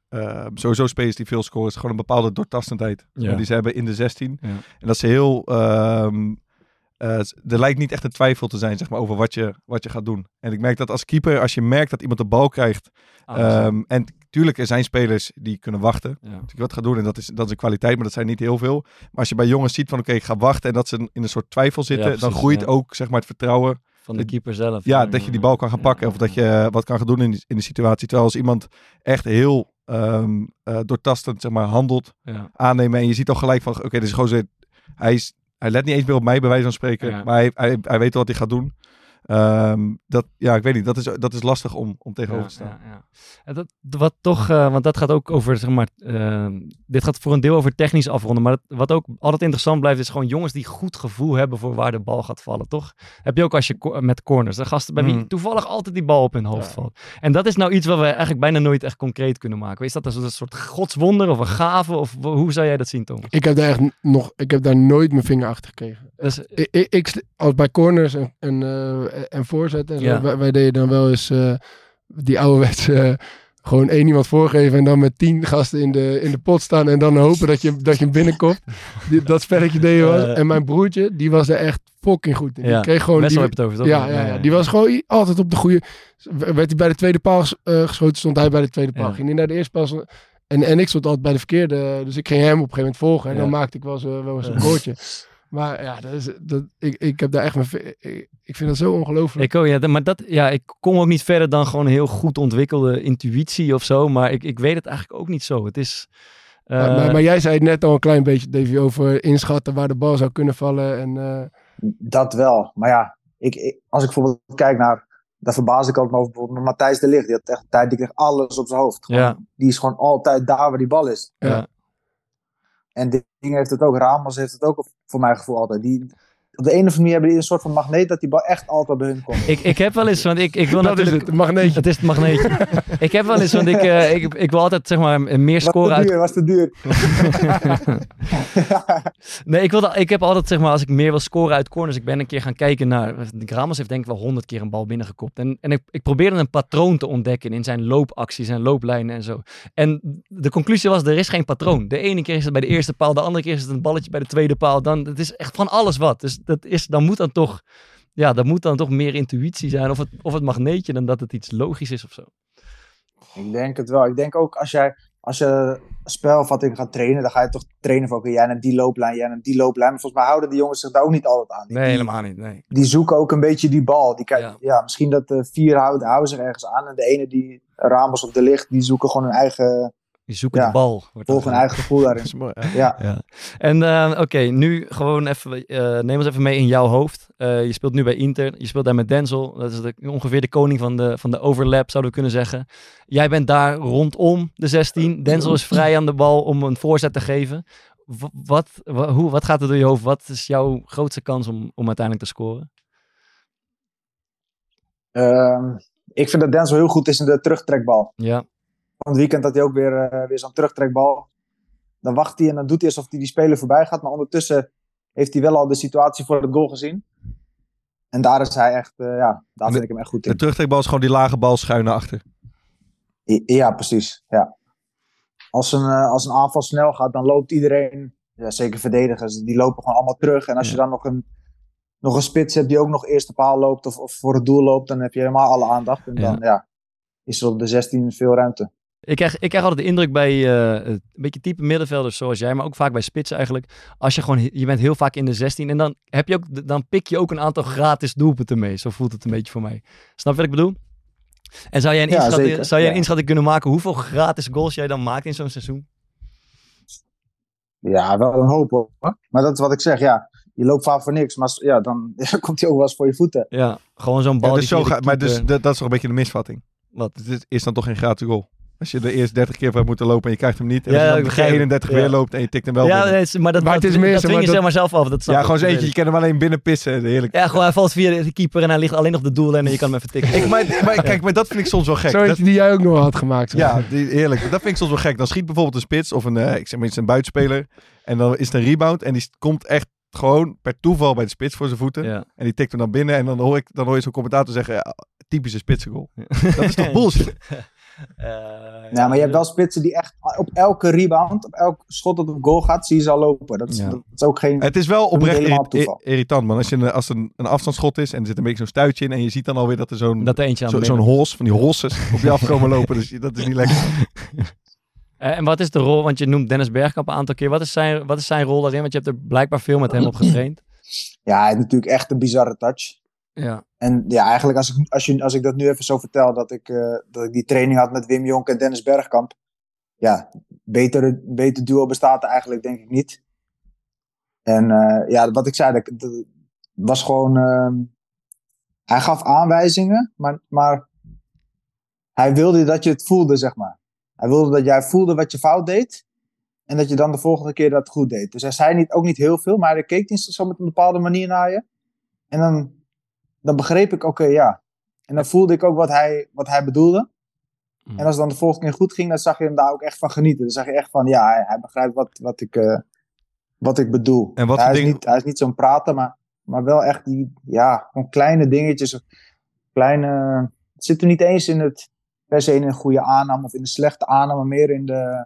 uh, sowieso spelers die veel scoren, is gewoon een bepaalde doortastendheid. Ja. Uh, die ze hebben in de zestien. Ja. En dat ze heel... Um, uh, er lijkt niet echt een twijfel te zijn, zeg maar, over wat je, wat je gaat doen. En ik merk dat als keeper, als je merkt dat iemand de bal krijgt... Ah, um, en tuurlijk, er zijn spelers die kunnen wachten. ja. Dat ik wat ga doen en dat is, dat is een kwaliteit, maar dat zijn niet heel veel. Maar als je bij jongens ziet van, oké, okay, ik ga wachten... en dat ze in een soort twijfel zitten... Ja, precies, dan groeit ja. ook, zeg maar, het vertrouwen... Van de keeper zelf. Ja, dat je die bal kan gaan pakken of dat je wat kan gaan doen in die, in die situatie. Terwijl als iemand echt heel um, uh, doortastend, zeg maar, handelt, Ja. aannemen en je ziet al gelijk van, oké, okay, dit is gewoon zo, hij is, hij let niet eens meer op mij bij wijze van spreken, Ja. maar hij, hij, hij weet wel wat hij gaat doen. Um, dat, ja, ik weet niet, dat is, dat is lastig om, om tegenover te staan. Ja, ja, ja. En dat, wat toch, uh, want dat gaat ook over, zeg maar, uh, dit gaat voor een deel over technisch afronden, maar dat, wat ook altijd interessant blijft, is gewoon jongens die goed gevoel hebben voor waar de bal gaat vallen, toch? Heb je ook als je co- met corners, de gasten bij wie Mm. toevallig altijd die bal op hun hoofd Ja. valt. En dat is nou iets wat we eigenlijk bijna nooit echt concreet kunnen maken. Is dat een soort- een soort godswonder of een gave, of w- hoe zou jij dat zien, Thomas? Ik heb daar echt nog, ik heb daar nooit mijn vinger achter gekregen. Dus, Ik, ik, ik- als bij corners en, en, uh, en voorzetten, en zo, Ja. wij, wij deden dan wel eens uh, die ouderwetse uh, gewoon één iemand voorgeven en dan met tien gasten in de, in de pot staan en dan hopen dat je, dat je hem binnenkomt. Die, dat spelletje deden we. Uh, en mijn broertje, die was er echt fucking goed in. Die ja, kreeg gewoon... Wessel Die, heb je het over, toch? ja, ja, ja, die was gewoon i- altijd op de goede... Werd hij bij de tweede paal ges- uh, geschoten, stond hij bij de tweede paal. Ja. Ging hij naar de eerste paal... stond- En, en ik stond altijd bij de verkeerde, dus ik ging hem op een gegeven moment volgen. En Ja. dan maakte ik wel eens, uh, wel eens een Ja. goaltje. Maar ja, dat is, dat, ik, ik heb daar echt mijn... vi- Ik, ik vind dat zo ongelooflijk. Ik ook, ja, maar dat, ja, ik kom ook niet verder dan gewoon een heel goed ontwikkelde intuïtie of zo, maar ik, ik weet het eigenlijk ook niet zo. Het is... uh, maar, maar, maar jij zei het net al een klein beetje, Davy, over inschatten waar de bal zou kunnen vallen. En, uh, Dat wel. Maar ja, ik, ik, als ik bijvoorbeeld kijk naar... Daar verbaas ik ook over bijvoorbeeld Matthijs de Ligt. Die had echt een tijd, die kreeg alles op zijn hoofd. Gewoon, Ja. Die is gewoon altijd daar waar die bal is. ja. Ja. En dit ding heeft het ook. Ramos heeft het ook voor mijn gevoel altijd. Die, op de ene of andere manier hebben die een soort van magneet dat die bal echt altijd bij hun komt. Ik, ik heb wel eens, want ik, ik wil dat natuurlijk... is het, een magneetje. Het is het magneetje. Ik heb wel eens, want ik, uh, ik, ik wil altijd zeg maar meer Was scoren te uit... duur, was te duur. Nee, ik, wilde, ik heb altijd zeg maar, als ik meer wil scoren uit corners, ik ben een keer gaan kijken naar... Ramos heeft denk ik wel honderd keer een bal binnengekopt. En, en ik, ik probeerde een patroon te ontdekken in zijn loopacties, zijn looplijnen en zo. En de conclusie was, er is geen patroon. De ene keer is het bij de eerste paal, de andere keer is het een balletje bij de tweede paal. Dan, het is echt van alles wat. Dus dat is, dan moet dan toch... Ja, dat moet dan toch meer intuïtie zijn. Of het, of het magneetje dan dat het iets logisch is of zo. Ik denk het wel. Ik denk ook als jij als je spelvatting gaat trainen, dan ga je toch trainen van oké, jij neemt die looplijn, jij neemt die looplijn. Maar volgens mij houden die jongens zich daar ook niet altijd aan. Die, Nee, helemaal niet. Nee. die zoeken ook een beetje die bal. Die kijken, Ja. ja. misschien dat de vier houden, houden zich ergens aan. En de ene die Ramos of de Ligt, die zoeken gewoon hun eigen, Die zoeken Ja. de bal. wordt dan volgen hun gezegd. eigen gevoel daarin. Dat is mooi, ja. Ja. Ja. En uh, oké, nu gewoon even, uh, neem ons even mee in jouw hoofd. Uh, je speelt nu bij Inter, je speelt daar met Denzel. Dat is de, ongeveer de koning van de, van de overlap, zouden we kunnen zeggen. Jij bent daar rondom de zestien. Denzel is vrij aan de bal om een voorzet te geven. W- wat, wa- hoe, wat gaat er door je hoofd? Wat is jouw grootste kans om, om uiteindelijk te scoren? Um, ik vind dat Denzel heel goed is in de terugtrekbal. Ja, Van het weekend had hij ook weer, uh, weer zo'n terugtrekbal. Dan wacht hij en dan doet hij alsof hij die speler voorbij gaat. Maar ondertussen heeft hij wel al de situatie voor het goal gezien. En daar is hij echt, uh, ja, daar De- vind ik hem echt goed De in. terugtrekbal is gewoon die lage bal schuin naar achter. I- Ja, precies. Ja. Als, een, uh, als een aanval snel gaat, dan loopt iedereen, ja, zeker verdedigers, die lopen gewoon allemaal terug. En als Ja. je dan nog een, nog een spits hebt die ook nog eerste paal loopt of, of voor het doel loopt, dan heb je helemaal alle aandacht. En Ja. dan ja, is er op de zestien veel ruimte. Ik krijg, ik krijg altijd de indruk bij uh, een beetje type middenvelders zoals jij, maar ook vaak bij spitsen eigenlijk. Als je gewoon, je bent heel vaak in de zestien en dan, heb je ook, dan pik je ook een aantal gratis doelpunten mee. Zo voelt het een beetje voor mij. Snap je wat ik bedoel? En zou jij een, Ja, inschatting, zeker. zou jij een Ja. inschatting kunnen maken hoeveel gratis goals jij dan maakt in zo'n seizoen? Ja, wel een hoop hoor. Maar dat is wat ik zeg, ja. Je loopt vaak voor niks, maar ja, dan ja, komt hij ook wel eens voor je voeten. Ja, gewoon zo'n bal Ja, die dus zo via de ga- maar dus, keeper- dat, dat is toch een beetje de misvatting. Wat? Dus dit is dan toch geen gratis goal. Als je de eerste dertig keer voor hebt moeten lopen en je krijgt hem niet. En Ja, als je ik dan de begrijp het. eenendertig Ja. weer loopt en je tikt hem wel Ja, binnen. nee, het is- maar dat, Maar dat, het is meer, dat zeg dwing je maar, zeg maar zelf af. Dat snap Ja, ik. gewoon zo Dat eentje. Je weet kan hem alleen binnen pissen. Heerlijk. ik. Ja, gewoon hij valt via de keeper en hij ligt alleen op de doellijn en je kan hem even tikken. Ik, maar, maar kijk, maar dat vind ik soms wel gek. Zo Dat- eentje die jij ook nog had gemaakt. zeg maar. ja, die, heerlijk. Dat vind ik soms wel gek. Dan schiet bijvoorbeeld een spits of een, uh, ik zeg maar iets, een buitenspeler. En dan is het een rebound en die st- komt echt gewoon per toeval bij de spits voor zijn voeten. Ja. En die tikt hem dan binnen en dan hoor, ik, dan hoor je zo'n commentator zeggen, ja, typische spitsengoal. Dat is toch bullshit? Uh, ja, maar je hebt wel spitsen die echt op elke rebound, op elk schot dat op goal gaat, zie je ze al lopen. Dat is, Ja. dat is ook geen... Het is wel oprecht helemaal irri- toeval. irritant, man. Als, je een, als een, een afstandsschot is en er zit een beetje zo'n stuitje in en je ziet dan alweer dat er zo'n, Dat er eentje aan zo, de zo'n hos, van die hosses op je afkomen lopen. Dus dat is niet lekker. Uh, en wat is de rol, want je noemt Dennis Bergkamp een aantal keer. Wat is zijn, wat is zijn rol daarin? Want je hebt er blijkbaar veel met hem op getraind. Ja, hij heeft natuurlijk echt een bizarre touch. Ja. En ja, eigenlijk als ik, als je, als ik dat nu even zo vertel, dat ik, uh, dat ik die training had met Wim Jonk en Dennis Bergkamp. Ja, beter, beter duo bestaat er eigenlijk denk ik niet. En uh, ja, wat ik zei, dat, dat was gewoon... Uh, hij gaf aanwijzingen, maar, maar hij wilde dat je het voelde, zeg maar. Hij wilde dat jij voelde wat je fout deed. En dat je dan de volgende keer dat goed deed. Dus hij zei niet, ook niet heel veel, maar hij keek niet zo met een bepaalde manier naar je. En dan, dan begreep ik, oké, okay, ja. En dan voelde ik ook wat hij, wat hij bedoelde. Mm. En als het dan de volgende keer goed ging, dan zag je hem daar ook echt van genieten. Dan zag je echt van, ja, hij, hij begrijpt wat, wat, ik, uh, wat ik bedoel. En wat hij, is dingen... niet, hij is niet zo'n prater, maar, maar wel echt die, ja, gewoon kleine dingetjes. Kleine, het zit er niet eens in het, per se in een goede aanname of in een slechte aanname, meer in de,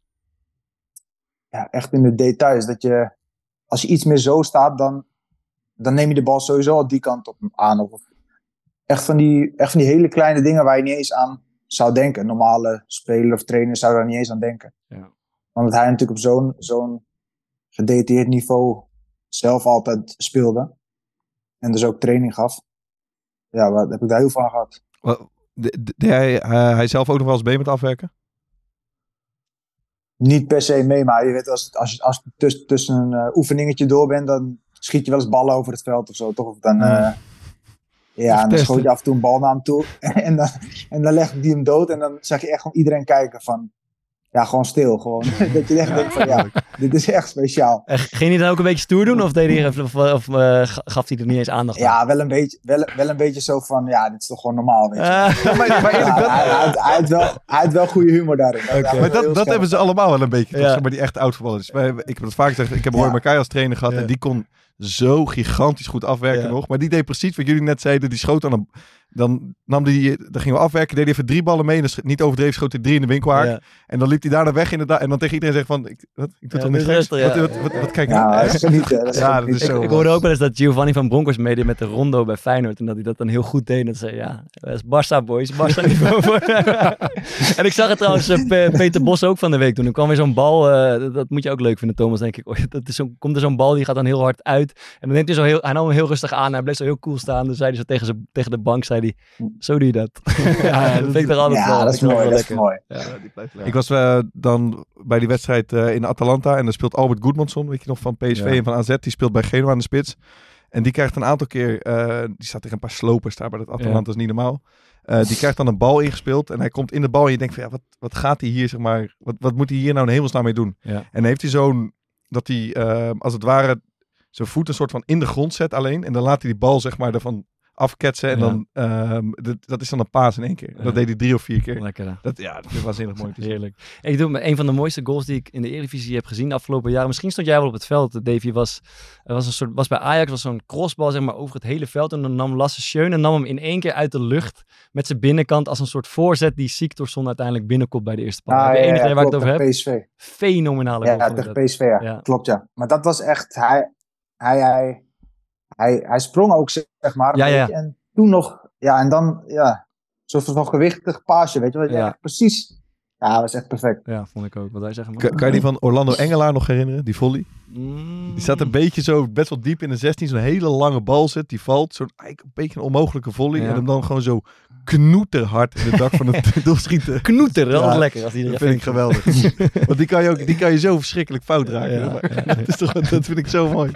ja, echt in de details. Dat je, als je iets meer zo staat, dan, dan neem je de bal sowieso al die kant op aan. Of echt van die, echt van die hele kleine dingen waar je niet eens aan zou denken. Een normale speler of trainer zou daar niet eens aan denken. Ja. Omdat hij natuurlijk op zo'n, zo'n gedetailleerd niveau zelf altijd speelde. En dus ook training gaf. Ja, wat heb ik daar heel van gehad. Deed hij, uh, hij zelf ook nog wel eens mee met afwerken? Niet per se mee, maar je weet, als, als, als je tussen, tussen een uh, oefeningetje door bent, dan schiet je wel eens ballen over het veld of zo, toch? Of dan, uh, ja, ja en dan schoot je af en toe een bal naar hem toe en dan, en dan legde hij hem dood en dan zag je echt gewoon iedereen kijken van, ja, gewoon stil. Gewoon. Dat je echt denkt van, ja, dit is echt speciaal. Uh, ging hij dan ook een beetje stoer doen of, deed hij, of, of uh, gaf hij er niet eens aandacht aan? Ja, wel een beetje, wel, wel een beetje zo van, ja, dit is toch gewoon normaal, weet je. Uh, ja, maar, maar ja, dat... hij, hij, hij, had wel, hij had wel goede humor daarin. Okay. Dat, maar dat, dat hebben ze allemaal wel een beetje, toch, ja. zeg maar die echte oudvoetballers. Ik heb het vaak gezegd, ik heb Roy ja. Mackay als trainer gehad ja. en die kon zo gigantisch goed afwerken ja. nog. Maar die deed precies wat jullie net zeiden, die schoot aan een... Dan, nam die, dan gingen we afwerken, deed hij even drie ballen mee. En dan niet overdreven schoot hij drie in de winkelhaak. Ja. En dan liep hij daarna weg inderdaad. En dan tegen iedereen zeggen van, ik, wat, ik doe ja, toch niet geks? Ja. Wat, wat, wat, wat kijk je ja, nou? Dat is genieten. Dat is ja, dat is zo ik, ik hoorde ook wel eens dat Giovanni van Bronckhorst meedeed met de Rondo bij Feyenoord. En dat hij dat dan heel goed deed. En dat zei, ja, dat is Barça boys, Barça niveau. En ik zag het trouwens uh, Peter Bos ook van de week doen. Er kwam weer zo'n bal, uh, dat, dat moet je ook leuk vinden Thomas, denk ik. Oh, dat is zo, komt er zo'n bal, die gaat dan heel hard uit. En dan neemt hij zo heel, hij nam hem heel rustig aan. Hij bleef zo heel cool staan. Dan zei hij zo tegen, zijn, tegen de bank, zei hij, zo doe je dat. Ja, dat vind ik toch altijd ja, wel. dat is mooi, dat lekker. Is mooi. Ja, die blijft ik was uh, dan bij die wedstrijd uh, in Atalanta en dan speelt Albert Goedmanson, weet je nog, van P S V ja. en van A Z. Die speelt bij Genoa aan de spits. En die krijgt een aantal keer, uh, die staat tegen een paar slopers daar bij dat Atalanta, ja. dat is niet normaal. Uh, die krijgt dan een bal ingespeeld en hij komt in de bal en je denkt van ja, wat, wat gaat hij hier, zeg maar, wat, wat moet hij hier nou in hemelsnaam mee doen? Ja. En dan heeft hij zo'n, dat hij uh, als het ware zijn voet een soort van in de grond zet alleen en dan laat hij die bal, zeg maar, ervan afketsen en ja. dan, um, dat, dat is dan een paas in één keer. Ja. Dat deed hij drie of vier keer. Lekker. Dat, ja, dat is waanzinnig mooi te zien. Heerlijk. Ik doe met een van de mooiste goals die ik in de Eredivisie heb gezien de afgelopen jaren. Misschien stond jij wel op het veld, Davy. Was, was, een soort, was bij Ajax was zo'n crossbal, zeg maar, over het hele veld. En dan nam Lasse Schöne en nam hem in één keer uit de lucht met zijn binnenkant als een soort voorzet die Siktorsson uiteindelijk binnenkomt bij de eerste paal. Ah, heb je ja, enig ja, idee waar ik het over heb? P S V. Fenomenale ja, goal. Ja, tegen P S V, ja. ja. Klopt, ja. Maar dat was echt, hij, hij, hij, hij, hij sprong ook, zeg maar. Ja, ja. En toen nog, ja, en dan, ja, zo'n van gewichtig paasje, weet je wat? Ja. Precies. Ja, dat was echt perfect. Ja, vond ik ook. Wat wij zeggen. Kan, kan je die van Orlando Engelaar nog herinneren? Die volley? Mm. Die staat een beetje zo, best wel diep in de zestien. Zo'n hele lange bal zit. Die valt. Zo'n een beetje een onmogelijke volley. Ja. En hem dan gewoon zo knoeterhard in het dak van het doel schieten. Knoeter, dat ja, is lekker. Als die dat vind ik geweldig. Want die kan, je ook, die kan je zo verschrikkelijk fout raken. Ja, ja, ja. Dat, is toch, dat vind ik zo mooi.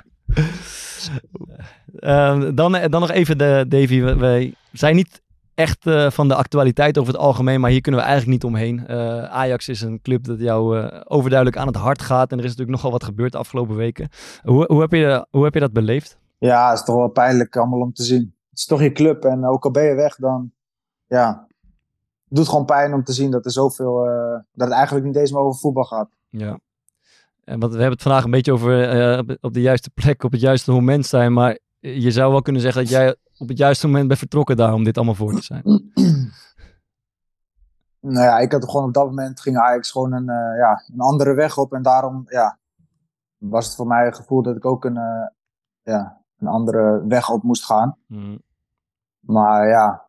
Uh, dan, dan nog even, de, Davy. Wij zijn niet echt uh, van de actualiteit over het algemeen, maar hier kunnen we eigenlijk niet omheen. Uh, Ajax is een club dat jou uh, overduidelijk aan het hart gaat. En er is natuurlijk nogal wat gebeurd de afgelopen weken. Hoe, hoe, heb, je, hoe heb je dat beleefd? Ja, het is toch wel pijnlijk allemaal om te zien. Het is toch je club en ook al ben je weg, dan ja, het doet gewoon pijn om te zien dat er zoveel, uh, dat het eigenlijk niet eens meer over voetbal gaat. Ja. En wat, we hebben het vandaag een beetje over uh, op de juiste plek, op het juiste moment zijn. Maar je zou wel kunnen zeggen dat jij op het juiste moment bent vertrokken daar om dit allemaal voor te zijn. Nou ja, ik had gewoon op dat moment ging Ajax gewoon een, uh, ja, een andere weg op. En daarom ja, was het voor mij het gevoel dat ik ook een, uh, ja, een andere weg op moest gaan. Mm. Maar ja,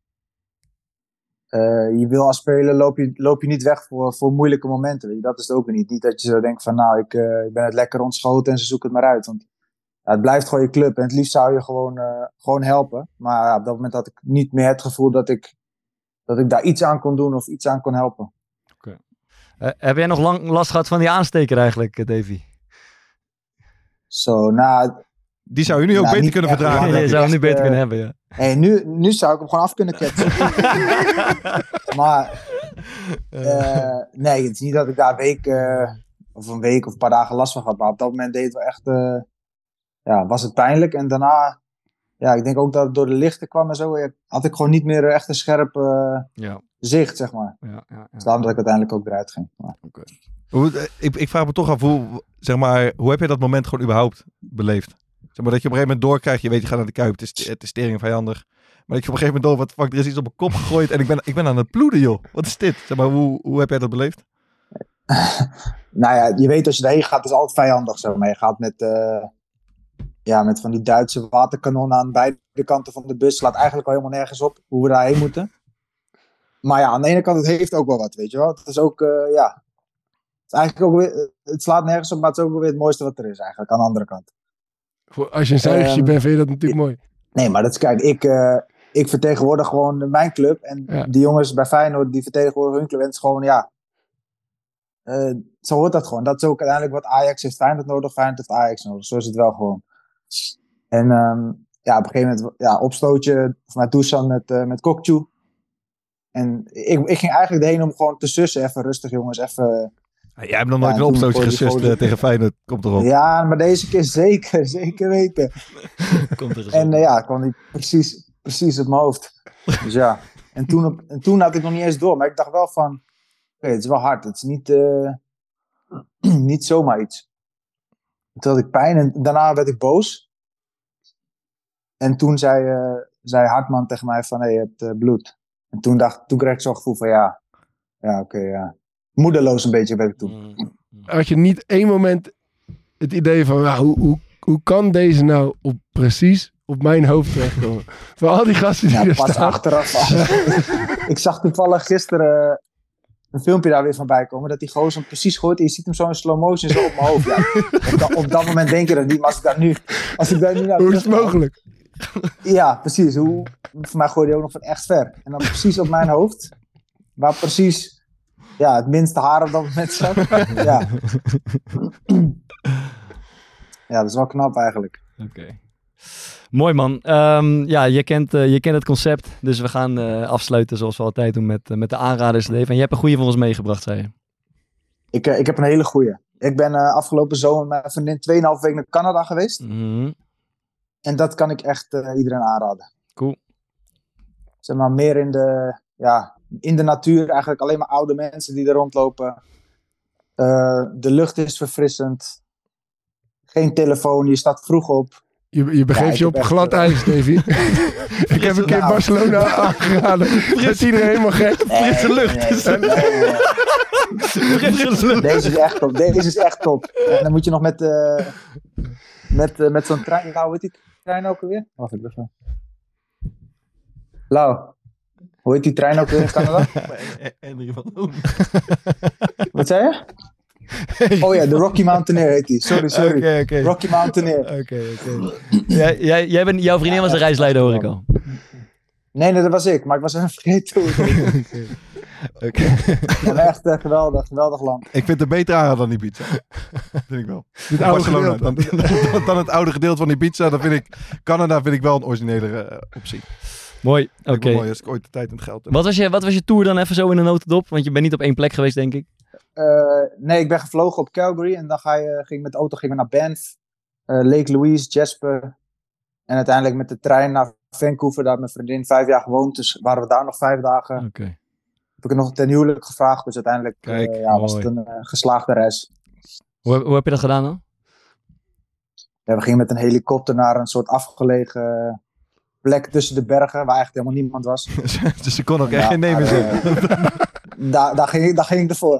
uh, je wil als speler loop je, loop je niet weg voor, voor moeilijke momenten. Weet je? Dat is het ook niet. Niet dat je zo denkt van nou, ik, uh, ik ben het lekker ontschoten en ze zoeken het maar uit. Want ja, het blijft gewoon je club en het liefst zou je gewoon, uh, gewoon helpen. Maar ja, op dat moment had ik niet meer het gevoel dat ik, dat ik daar iets aan kon doen of iets aan kon helpen. Okay. Uh, heb jij nog lang last gehad van die aansteker eigenlijk, Davy? Zo, nou... Die zou je nu ook nou, beter kunnen verdragen. Ja, je zou hem nu beter uh, kunnen hebben, ja. Hey, nu, nu zou ik hem gewoon af kunnen ketsen. Maar... Uh, nee, het is niet dat ik daar een week... Uh, of een week of een paar dagen last van had. Maar op dat moment deed het wel echt... Uh, ja, was het pijnlijk. En daarna... Ja, ik denk ook dat het door de lichten kwam en zo. Had ik gewoon niet meer echt een scherp uh, ja. zicht, zeg maar. Ja, ja, ja. Dus daarom dat ik uiteindelijk ook eruit ging. Maar... Okay. Hoe, ik, ik vraag me toch af, hoe, zeg maar, hoe heb je dat moment gewoon überhaupt beleefd? Zeg maar dat je op een gegeven moment doorkrijgt, je weet je gaat naar de Kuip, het is, het is tering vijandig. Maar dat je op een gegeven moment door, wat fuck, er is iets op mijn kop gegooid en ik ben, ik ben aan het ploeden, joh. Wat is dit? Zeg maar, hoe, hoe heb jij dat beleefd? Nou ja, je weet als je erheen gaat, het is altijd vijandig, zeg maar. Je gaat met... Uh... Ja, met van die Duitse waterkanonnen aan beide kanten van de bus. Slaat eigenlijk al helemaal nergens op hoe we daarheen moeten. Maar ja, aan de ene kant, het heeft ook wel wat, weet je wel. Het is ook, uh, ja... Het, is eigenlijk ook weer, het slaat nergens op, maar het is ook wel weer het mooiste wat er is eigenlijk, aan de andere kant. Als je een zuigertje um, bent, vind je dat natuurlijk ik, mooi. Nee, maar dat is, kijk, ik, uh, ik vertegenwoordig gewoon mijn club. En ja. die jongens bij Feyenoord, die vertegenwoordigen hun club. En het is gewoon, ja... Uh, zo hoort dat gewoon. Dat is ook uiteindelijk wat Ajax heeft Feyenoord nodig, Feyenoord heeft Ajax nodig. Zo is het wel gewoon. En um, ja, op een gegeven moment ja, opstootje vanuit Dusan met, uh, met Kokcu. En ik, ik ging eigenlijk erheen om gewoon te sussen. Even rustig jongens, even... Ja, jij hebt nog nooit ja, een opstootje gesust uh, tegen Feyenoord. Komt erop. Ja, maar deze keer zeker, zeker weten. Komt er en uh, ja, kwam die precies, precies op mijn hoofd. Dus ja, en toen, op, en toen had ik nog niet eens door. Maar ik dacht wel van, oké, okay, het is wel hard. Het is niet, uh, niet zomaar iets. Toen had ik pijn en daarna werd ik boos. En toen zei, uh, zei Hartman tegen mij van, hé, hey, je hebt uh, bloed. En toen, dacht, toen kreeg ik zo'n gevoel van, ja, ja oké, okay, ja. Moedeloos een beetje werd ik toen. Had je niet één moment het idee van, nou, hoe, hoe, hoe kan deze nou op, precies op mijn hoofd terechtkomen? Van al die gasten die ja, er pas staan. achteraf. Ik zag toevallig gisteren een filmpje daar weer van bij komen, dat die gozer hem precies gooit en je ziet hem zo in slow motion zo op mijn hoofd. Ja. Op, da, op dat moment denk je dat niet, maar als ik daar nu... Als ik daar nu naar Hoe is het mogelijk? Ja, precies. Hoe, voor mij gooide hij ook nog van echt ver. En dan precies op mijn hoofd, waar precies ja, het minste haar op dat moment zat. Ja. Ja, dat is wel knap eigenlijk. Oké. Okay. Mooi man. Um, ja, je kent, uh, je kent het concept. Dus we gaan uh, afsluiten zoals we altijd doen met, uh, met de aanraders. Dave. En je hebt een goede voor ons meegebracht, zei je. Ik, uh, ik heb een hele goede. Ik ben uh, afgelopen zomer met mijn vriendin tweeënhalf weken naar Canada geweest. Mm-hmm. En dat kan ik echt uh, iedereen aanraden. Cool. Zeg maar meer in de, ja, in de natuur. Eigenlijk alleen maar oude mensen die er rondlopen. Uh, de lucht is verfrissend. Geen telefoon. Je staat vroeg op. Je, je begeeft ja, je op glad uh, ijs, Davy. Ik heb een keer nou. Barcelona aangeraden. Dat is iedereen helemaal gek. Nee, Frisse lucht. Nee, nee, nee, nee. Deze is echt top. Deze is echt top. En dan moet je nog met, uh, met, uh, met zo'n trein... Nou, weet je die trein ook alweer? Wacht even. Lau, hoe heet die trein ook weer in Canada? Henry van Oom. Wat zei je? Oh ja, de Rocky Mountaineer heet die. Sorry, sorry. Okay, okay. Rocky Mountaineer. Oké, okay, oké. Okay. Jij, jij, jij bent, jouw vriendin was de reisleider, hoor ik al. Nee, nee, dat was ik. Maar ik was even vergeten hoe het heet. Oké. Okay. Ja, echt uh, geweldig, geweldig land. Ik vind het beter aan dan die pizza. vind ik wel. Dit Barcelona, dan, dan, dan het oude gedeelte van die pizza. Dan vind ik, Canada vind ik wel een originele uh, optie. Mooi, oké. Okay. Mooi als ik ooit de tijd en het geld heb. Wat was je, wat was je tour dan even zo in de notendop? Want je bent niet op één plek geweest, denk ik. Uh, nee, ik ben gevlogen op Calgary en dan ga je, ging ik met de auto ging ik naar Banff, uh, Lake Louise, Jasper en uiteindelijk met de trein naar Vancouver. Daar heb mijn vriendin vijf jaar gewoond, dus waren we daar nog vijf dagen. Oké. Okay. Heb ik er nog ten huwelijk gevraagd, dus uiteindelijk Kijk, uh, ja, was het een uh, geslaagde reis. Hoe, hoe heb je dat gedaan dan? Ja, we gingen met een helikopter naar een soort afgelegen plek tussen de bergen, waar eigenlijk helemaal niemand was. Dus ze kon ook echt geen nemen zetten. daar, daar, ging, ik, daar ging ik ervoor.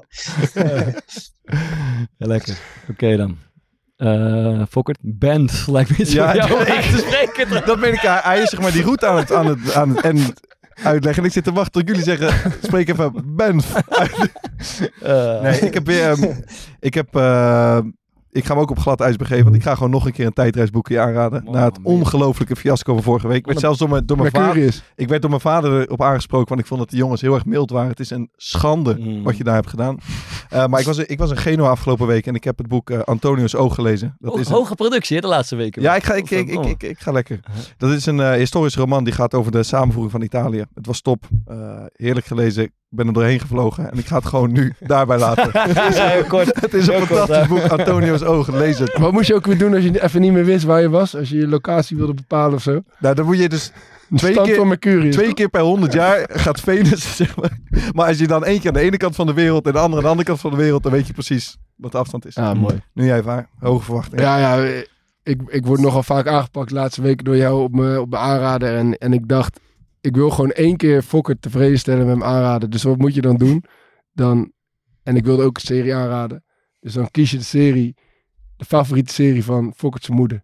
Ja, lekker. Oké okay, dan. Uh, Fokkert, band lijkt me iets ja, voor jou ik, uit te spreken. Dat meen ik. Hij, hij is zeg maar die route aan het, aan het, aan het en uitleggen. En ik zit te wachten tot jullie zeggen, spreek even band uit. Uh. Nee, ik heb weer... Um, ik heb... Uh, Ik ga hem ook op glad ijs begeven, want ik ga gewoon nog een keer een tijdreisboekje aanraden. Oh, na het ongelofelijke fiasco van vorige week. Ik werd zelfs door mijn, door mijn vader... Ik werd door mijn vader erop aangesproken, want ik vond dat de jongens heel erg mild waren. Het is een schande mm. wat je daar hebt gedaan. Uh, maar ik was, ik was in Genoa afgelopen week en ik heb het boek uh, Antonio's Oog gelezen. Dat oh, is hoge een... productie hè, de laatste weken. Ja, ik ga, ik, ik, ik, ik, ik ga lekker. Dat is een uh, historische roman die gaat over de samenvoeging van Italië. Het was top. Uh, heerlijk gelezen. Ik ben er doorheen gevlogen en ik ga het gewoon nu daarbij laten. Het is, heel kort. Het is een heel fantastisch kort, boek, Antonio's Oog. Lees het. Wat moest je ook weer doen als je even niet meer wist waar je was? Als je je locatie wilde bepalen of zo? Nou, dan moet je dus twee, keer, Mercurius, twee keer per honderd jaar gaat Venus, zeg maar. Maar als je dan één keer aan de ene kant van de wereld en de andere aan de andere kant van de wereld, dan weet je precies wat de afstand is. Ah, mooi. Nu jij vaar. Hoge verwachtingen. Ja, ja. Ik, ik word nogal vaak aangepakt de laatste weken door jou op me, op me aanraden. En, en ik dacht, ik wil gewoon één keer Fokker tevreden stellen met mijn aanraden. Dus wat moet je dan doen? Dan, en ik wilde ook een serie aanraden. Dus dan kies je de serie, de favoriete serie van Fokkert's moeder.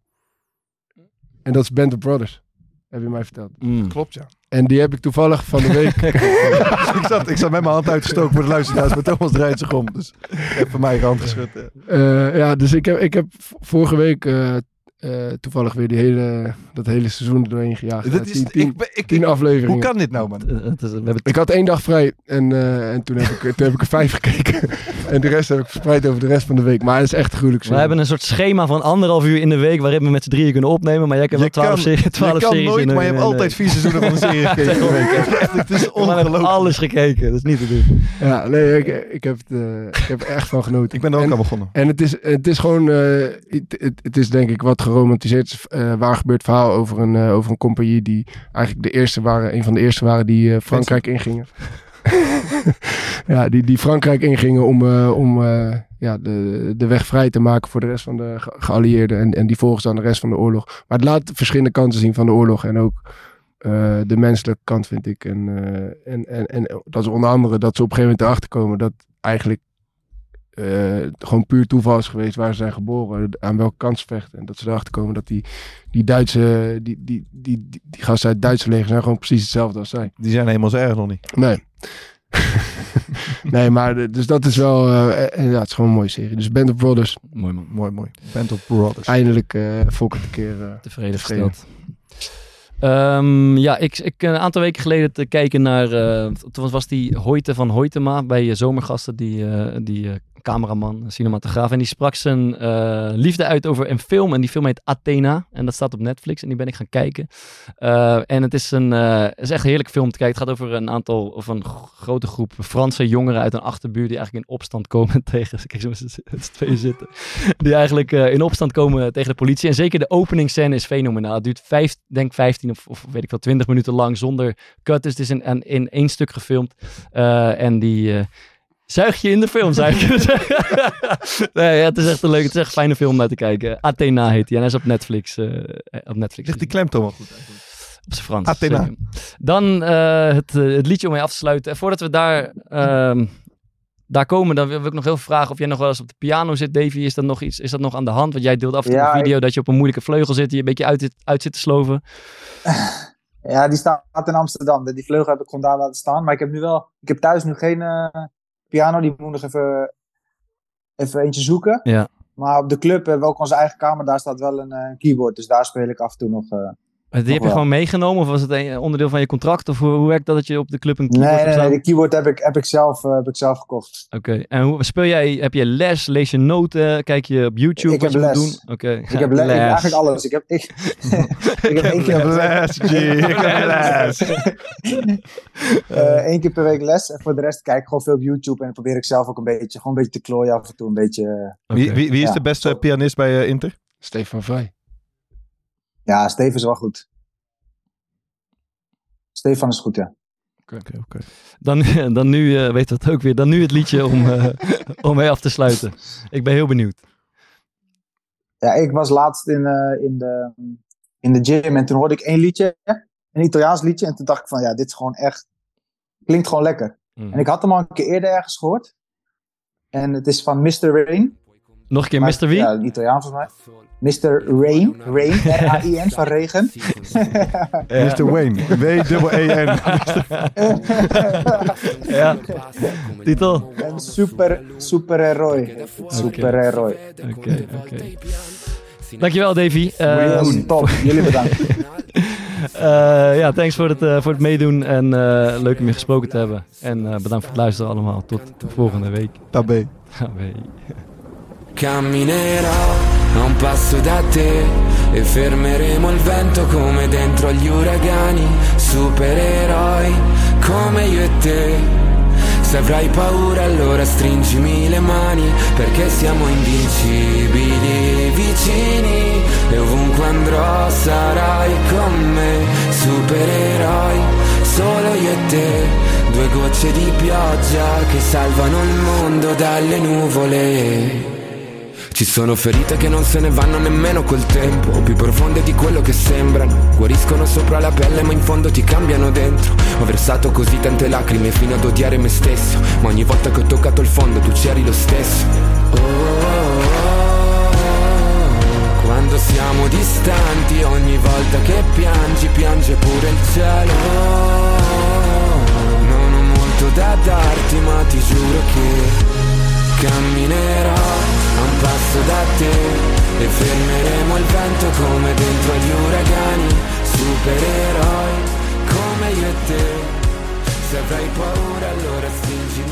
En dat is Band of Brothers. Heb je mij verteld. Mm. Klopt, ja. En die heb ik toevallig van de week... ik, zat, ik zat met mijn hand uitgestoken voor de luisteraars, maar Thomas draait zich om. Dus ik heb van mij je hand geschud. Ja, uh, ja dus ik heb, ik heb vorige week... Uh, Uh, toevallig weer die hele, dat hele seizoen er doorheen gejaagd. Dat is, tien, tien, ik, ik, tien afleveringen. Hoe kan dit nou, man? Uh, het is, we hebben ik had één dag vrij en, uh, en toen, heb ik, toen heb ik er vijf gekeken. En de rest heb ik verspreid over de rest van de week. Maar het is echt gruwelijk. We hebben een soort schema van anderhalf uur in de week waarin we met z'n drieën kunnen opnemen. Maar jij hebt wel twaalf series. Je kan series nooit, in, maar je hebt in, altijd vier seizoenen van een serie gekeken in de week. Het is ongelooflijk. Alles gekeken, dat is niet te doen. Ja, nee, ik, ik, heb, het, uh, ik heb er echt van genoten. Ik ben er ook en, aan begonnen. En het is, het is gewoon, uh, het, het, het is denk ik wat geromantiseerd uh, waar gebeurt verhaal over een, uh, over een compagnie die eigenlijk de eerste waren, een van de eerste waren die uh, Frankrijk ingingen. ja, die, die Frankrijk ingingen om, uh, om uh, ja, de, de weg vrij te maken voor de rest van de ge- geallieerden en, en die volgens dan de rest van de oorlog. Maar het laat verschillende kanten zien van de oorlog en ook uh, de menselijke kant vind ik. En, uh, en, en, en dat is onder andere dat ze op een gegeven moment erachter komen dat eigenlijk Uh, gewoon puur toeval is geweest waar ze zijn geboren, aan welke kant ze vechten. En dat ze erachter komen dat die, die Duitse, die, die, die, die, die gasten uit het Duitse leger zijn gewoon precies hetzelfde als zij. Die zijn helemaal zo erg nog niet. Nee. nee, maar dus dat is wel, uh, en ja, het is gewoon een mooie serie. Dus Band of Brothers. Mooi man. Mooi, mooi. Band of Brothers. Eindelijk uh, Fokker een keer uh, tevreden gesteld. Um, ja, ik, ik een aantal weken geleden te kijken naar, uh, toen was die Hoyte van Hoytema bij uh, Zomergasten, die, uh, die uh, cameraman, cinematograaf. En die sprak zijn uh, liefde uit over een film. En die film heet Athena. En dat staat op Netflix. En die ben ik gaan kijken. Uh, en het is, een, uh, is echt een heerlijke film te kijken. Het gaat over een aantal, of een grote groep Franse jongeren uit een achterbuurt die eigenlijk in opstand komen tegen, kijk zo met z'n tweeën zitten. Die eigenlijk uh, in opstand komen tegen de politie. En zeker de openingsscène is fenomenaal. Het duurt vijf, denk vijftien of, of weet ik wel, twintig minuten lang zonder cut. Dus het is in, in, in één stuk gefilmd. Uh, en die... Uh, Zuig je in de film, zuig je. nee, ja, het is echt een leuke, het is echt een fijne film om naar te kijken. Athena heet hij en hij is op Netflix. Uh, op Netflix. Ligt die klemtoon wel goed eigenlijk? Op zijn Frans. Athena. Zeker. Dan uh, het, uh, het liedje om mee af te sluiten. En voordat we daar, uh, daar komen, dan wil ik nog heel veel vragen of jij nog wel eens op de piano zit, Davy. Is dat nog iets? Is dat nog aan de hand? Want jij deelt af en toe Ja, een video ik... dat je op een moeilijke vleugel zit, die je een beetje uit, uit zit te sloven. Ja, die staat in Amsterdam. Die vleugel heb ik gewoon daar laten staan. Maar ik heb nu wel, ik heb thuis nu geen uh, piano. Die moet nog even, even eentje zoeken. Ja. Maar op de club hebben we ook onze eigen kamer. Daar staat wel een uh, keyboard. Dus daar speel ik af en toe nog. Uh, Die heb je wel. gewoon meegenomen? Of was het een onderdeel van je contract? Of hoe, hoe werkt dat dat je op de club een keyboard Nee, nee, hebt nee. De keyboard heb ik, heb ik, zelf, uh, heb ik zelf gekocht. Oké. Okay. En hoe speel jij? Heb je les? Lees je noten? Kijk je op YouTube Ik wat heb je les. moet doen? Oké. Okay. Ik heb le- ik, eigenlijk alles. Ik heb, ik, ik heb één keer les, G. Ik heb les. uh, Eén keer per week les. En voor de rest kijk ik gewoon veel op YouTube. En probeer ik zelf ook een beetje, gewoon een beetje te klooien af en toe. Een beetje... Uh, wie, wie, wie is ja, de beste zo. pianist bij uh, Inter? Stefan Vrij. Ja, Stefan is wel goed. Stefan is goed, ja. Oké, okay, oké. Okay. Dan, dan nu, uh, weet dat ook weer, dan nu het liedje om, uh, om mee af te sluiten. Ik ben heel benieuwd. Ja, ik was laatst in, uh, in, de, in de gym en toen hoorde ik één liedje, een Italiaans liedje. En toen dacht ik van, ja, dit is gewoon echt, klinkt gewoon lekker. Mm. En ik had hem al een keer eerder ergens gehoord. En het is van mister Rain. Nog een keer Maar- mister wie? Ja, een Italiaan volgens mij. mister Rain. Rain, R A I N, van regen. mister Wayne. W-E-E-N. Ja, titel. Een super, superheroi. Superheroi. Oké, oké. Dankjewel, Davy. Eh, Dat is top. Jullie bedankt. eh, ja, thanks voor het, uh, voor het meedoen en uh, leuk om je gesproken te hebben. En uh, bedankt voor het luisteren allemaal. Tot de volgende week. Tabé. Tabé. Camminerò a un passo da te e fermeremo il vento come dentro agli uragani. Supereroi come io e te. Se avrai paura allora stringimi le mani, perché siamo invincibili, vicini, e ovunque andrò sarai con me. Supereroi, solo io e te, due gocce di pioggia che salvano il mondo dalle nuvole. Ci sono ferite che non se ne vanno nemmeno col tempo, più profonde di quello che sembrano. Guariscono sopra la pelle ma in fondo ti cambiano dentro. Ho versato così tante lacrime fino ad odiare me stesso, ma ogni volta che ho toccato il fondo tu c'eri lo stesso. Oh, oh, oh, oh. Quando siamo distanti, ogni volta che piangi, piange pure il cielo. Oh, non ho molto da darti ma ti giuro che camminerò a un passo da te e fermeremo il vento come dentro agli uragani. Supereroi come io e te. Se avrai paura allora stringimi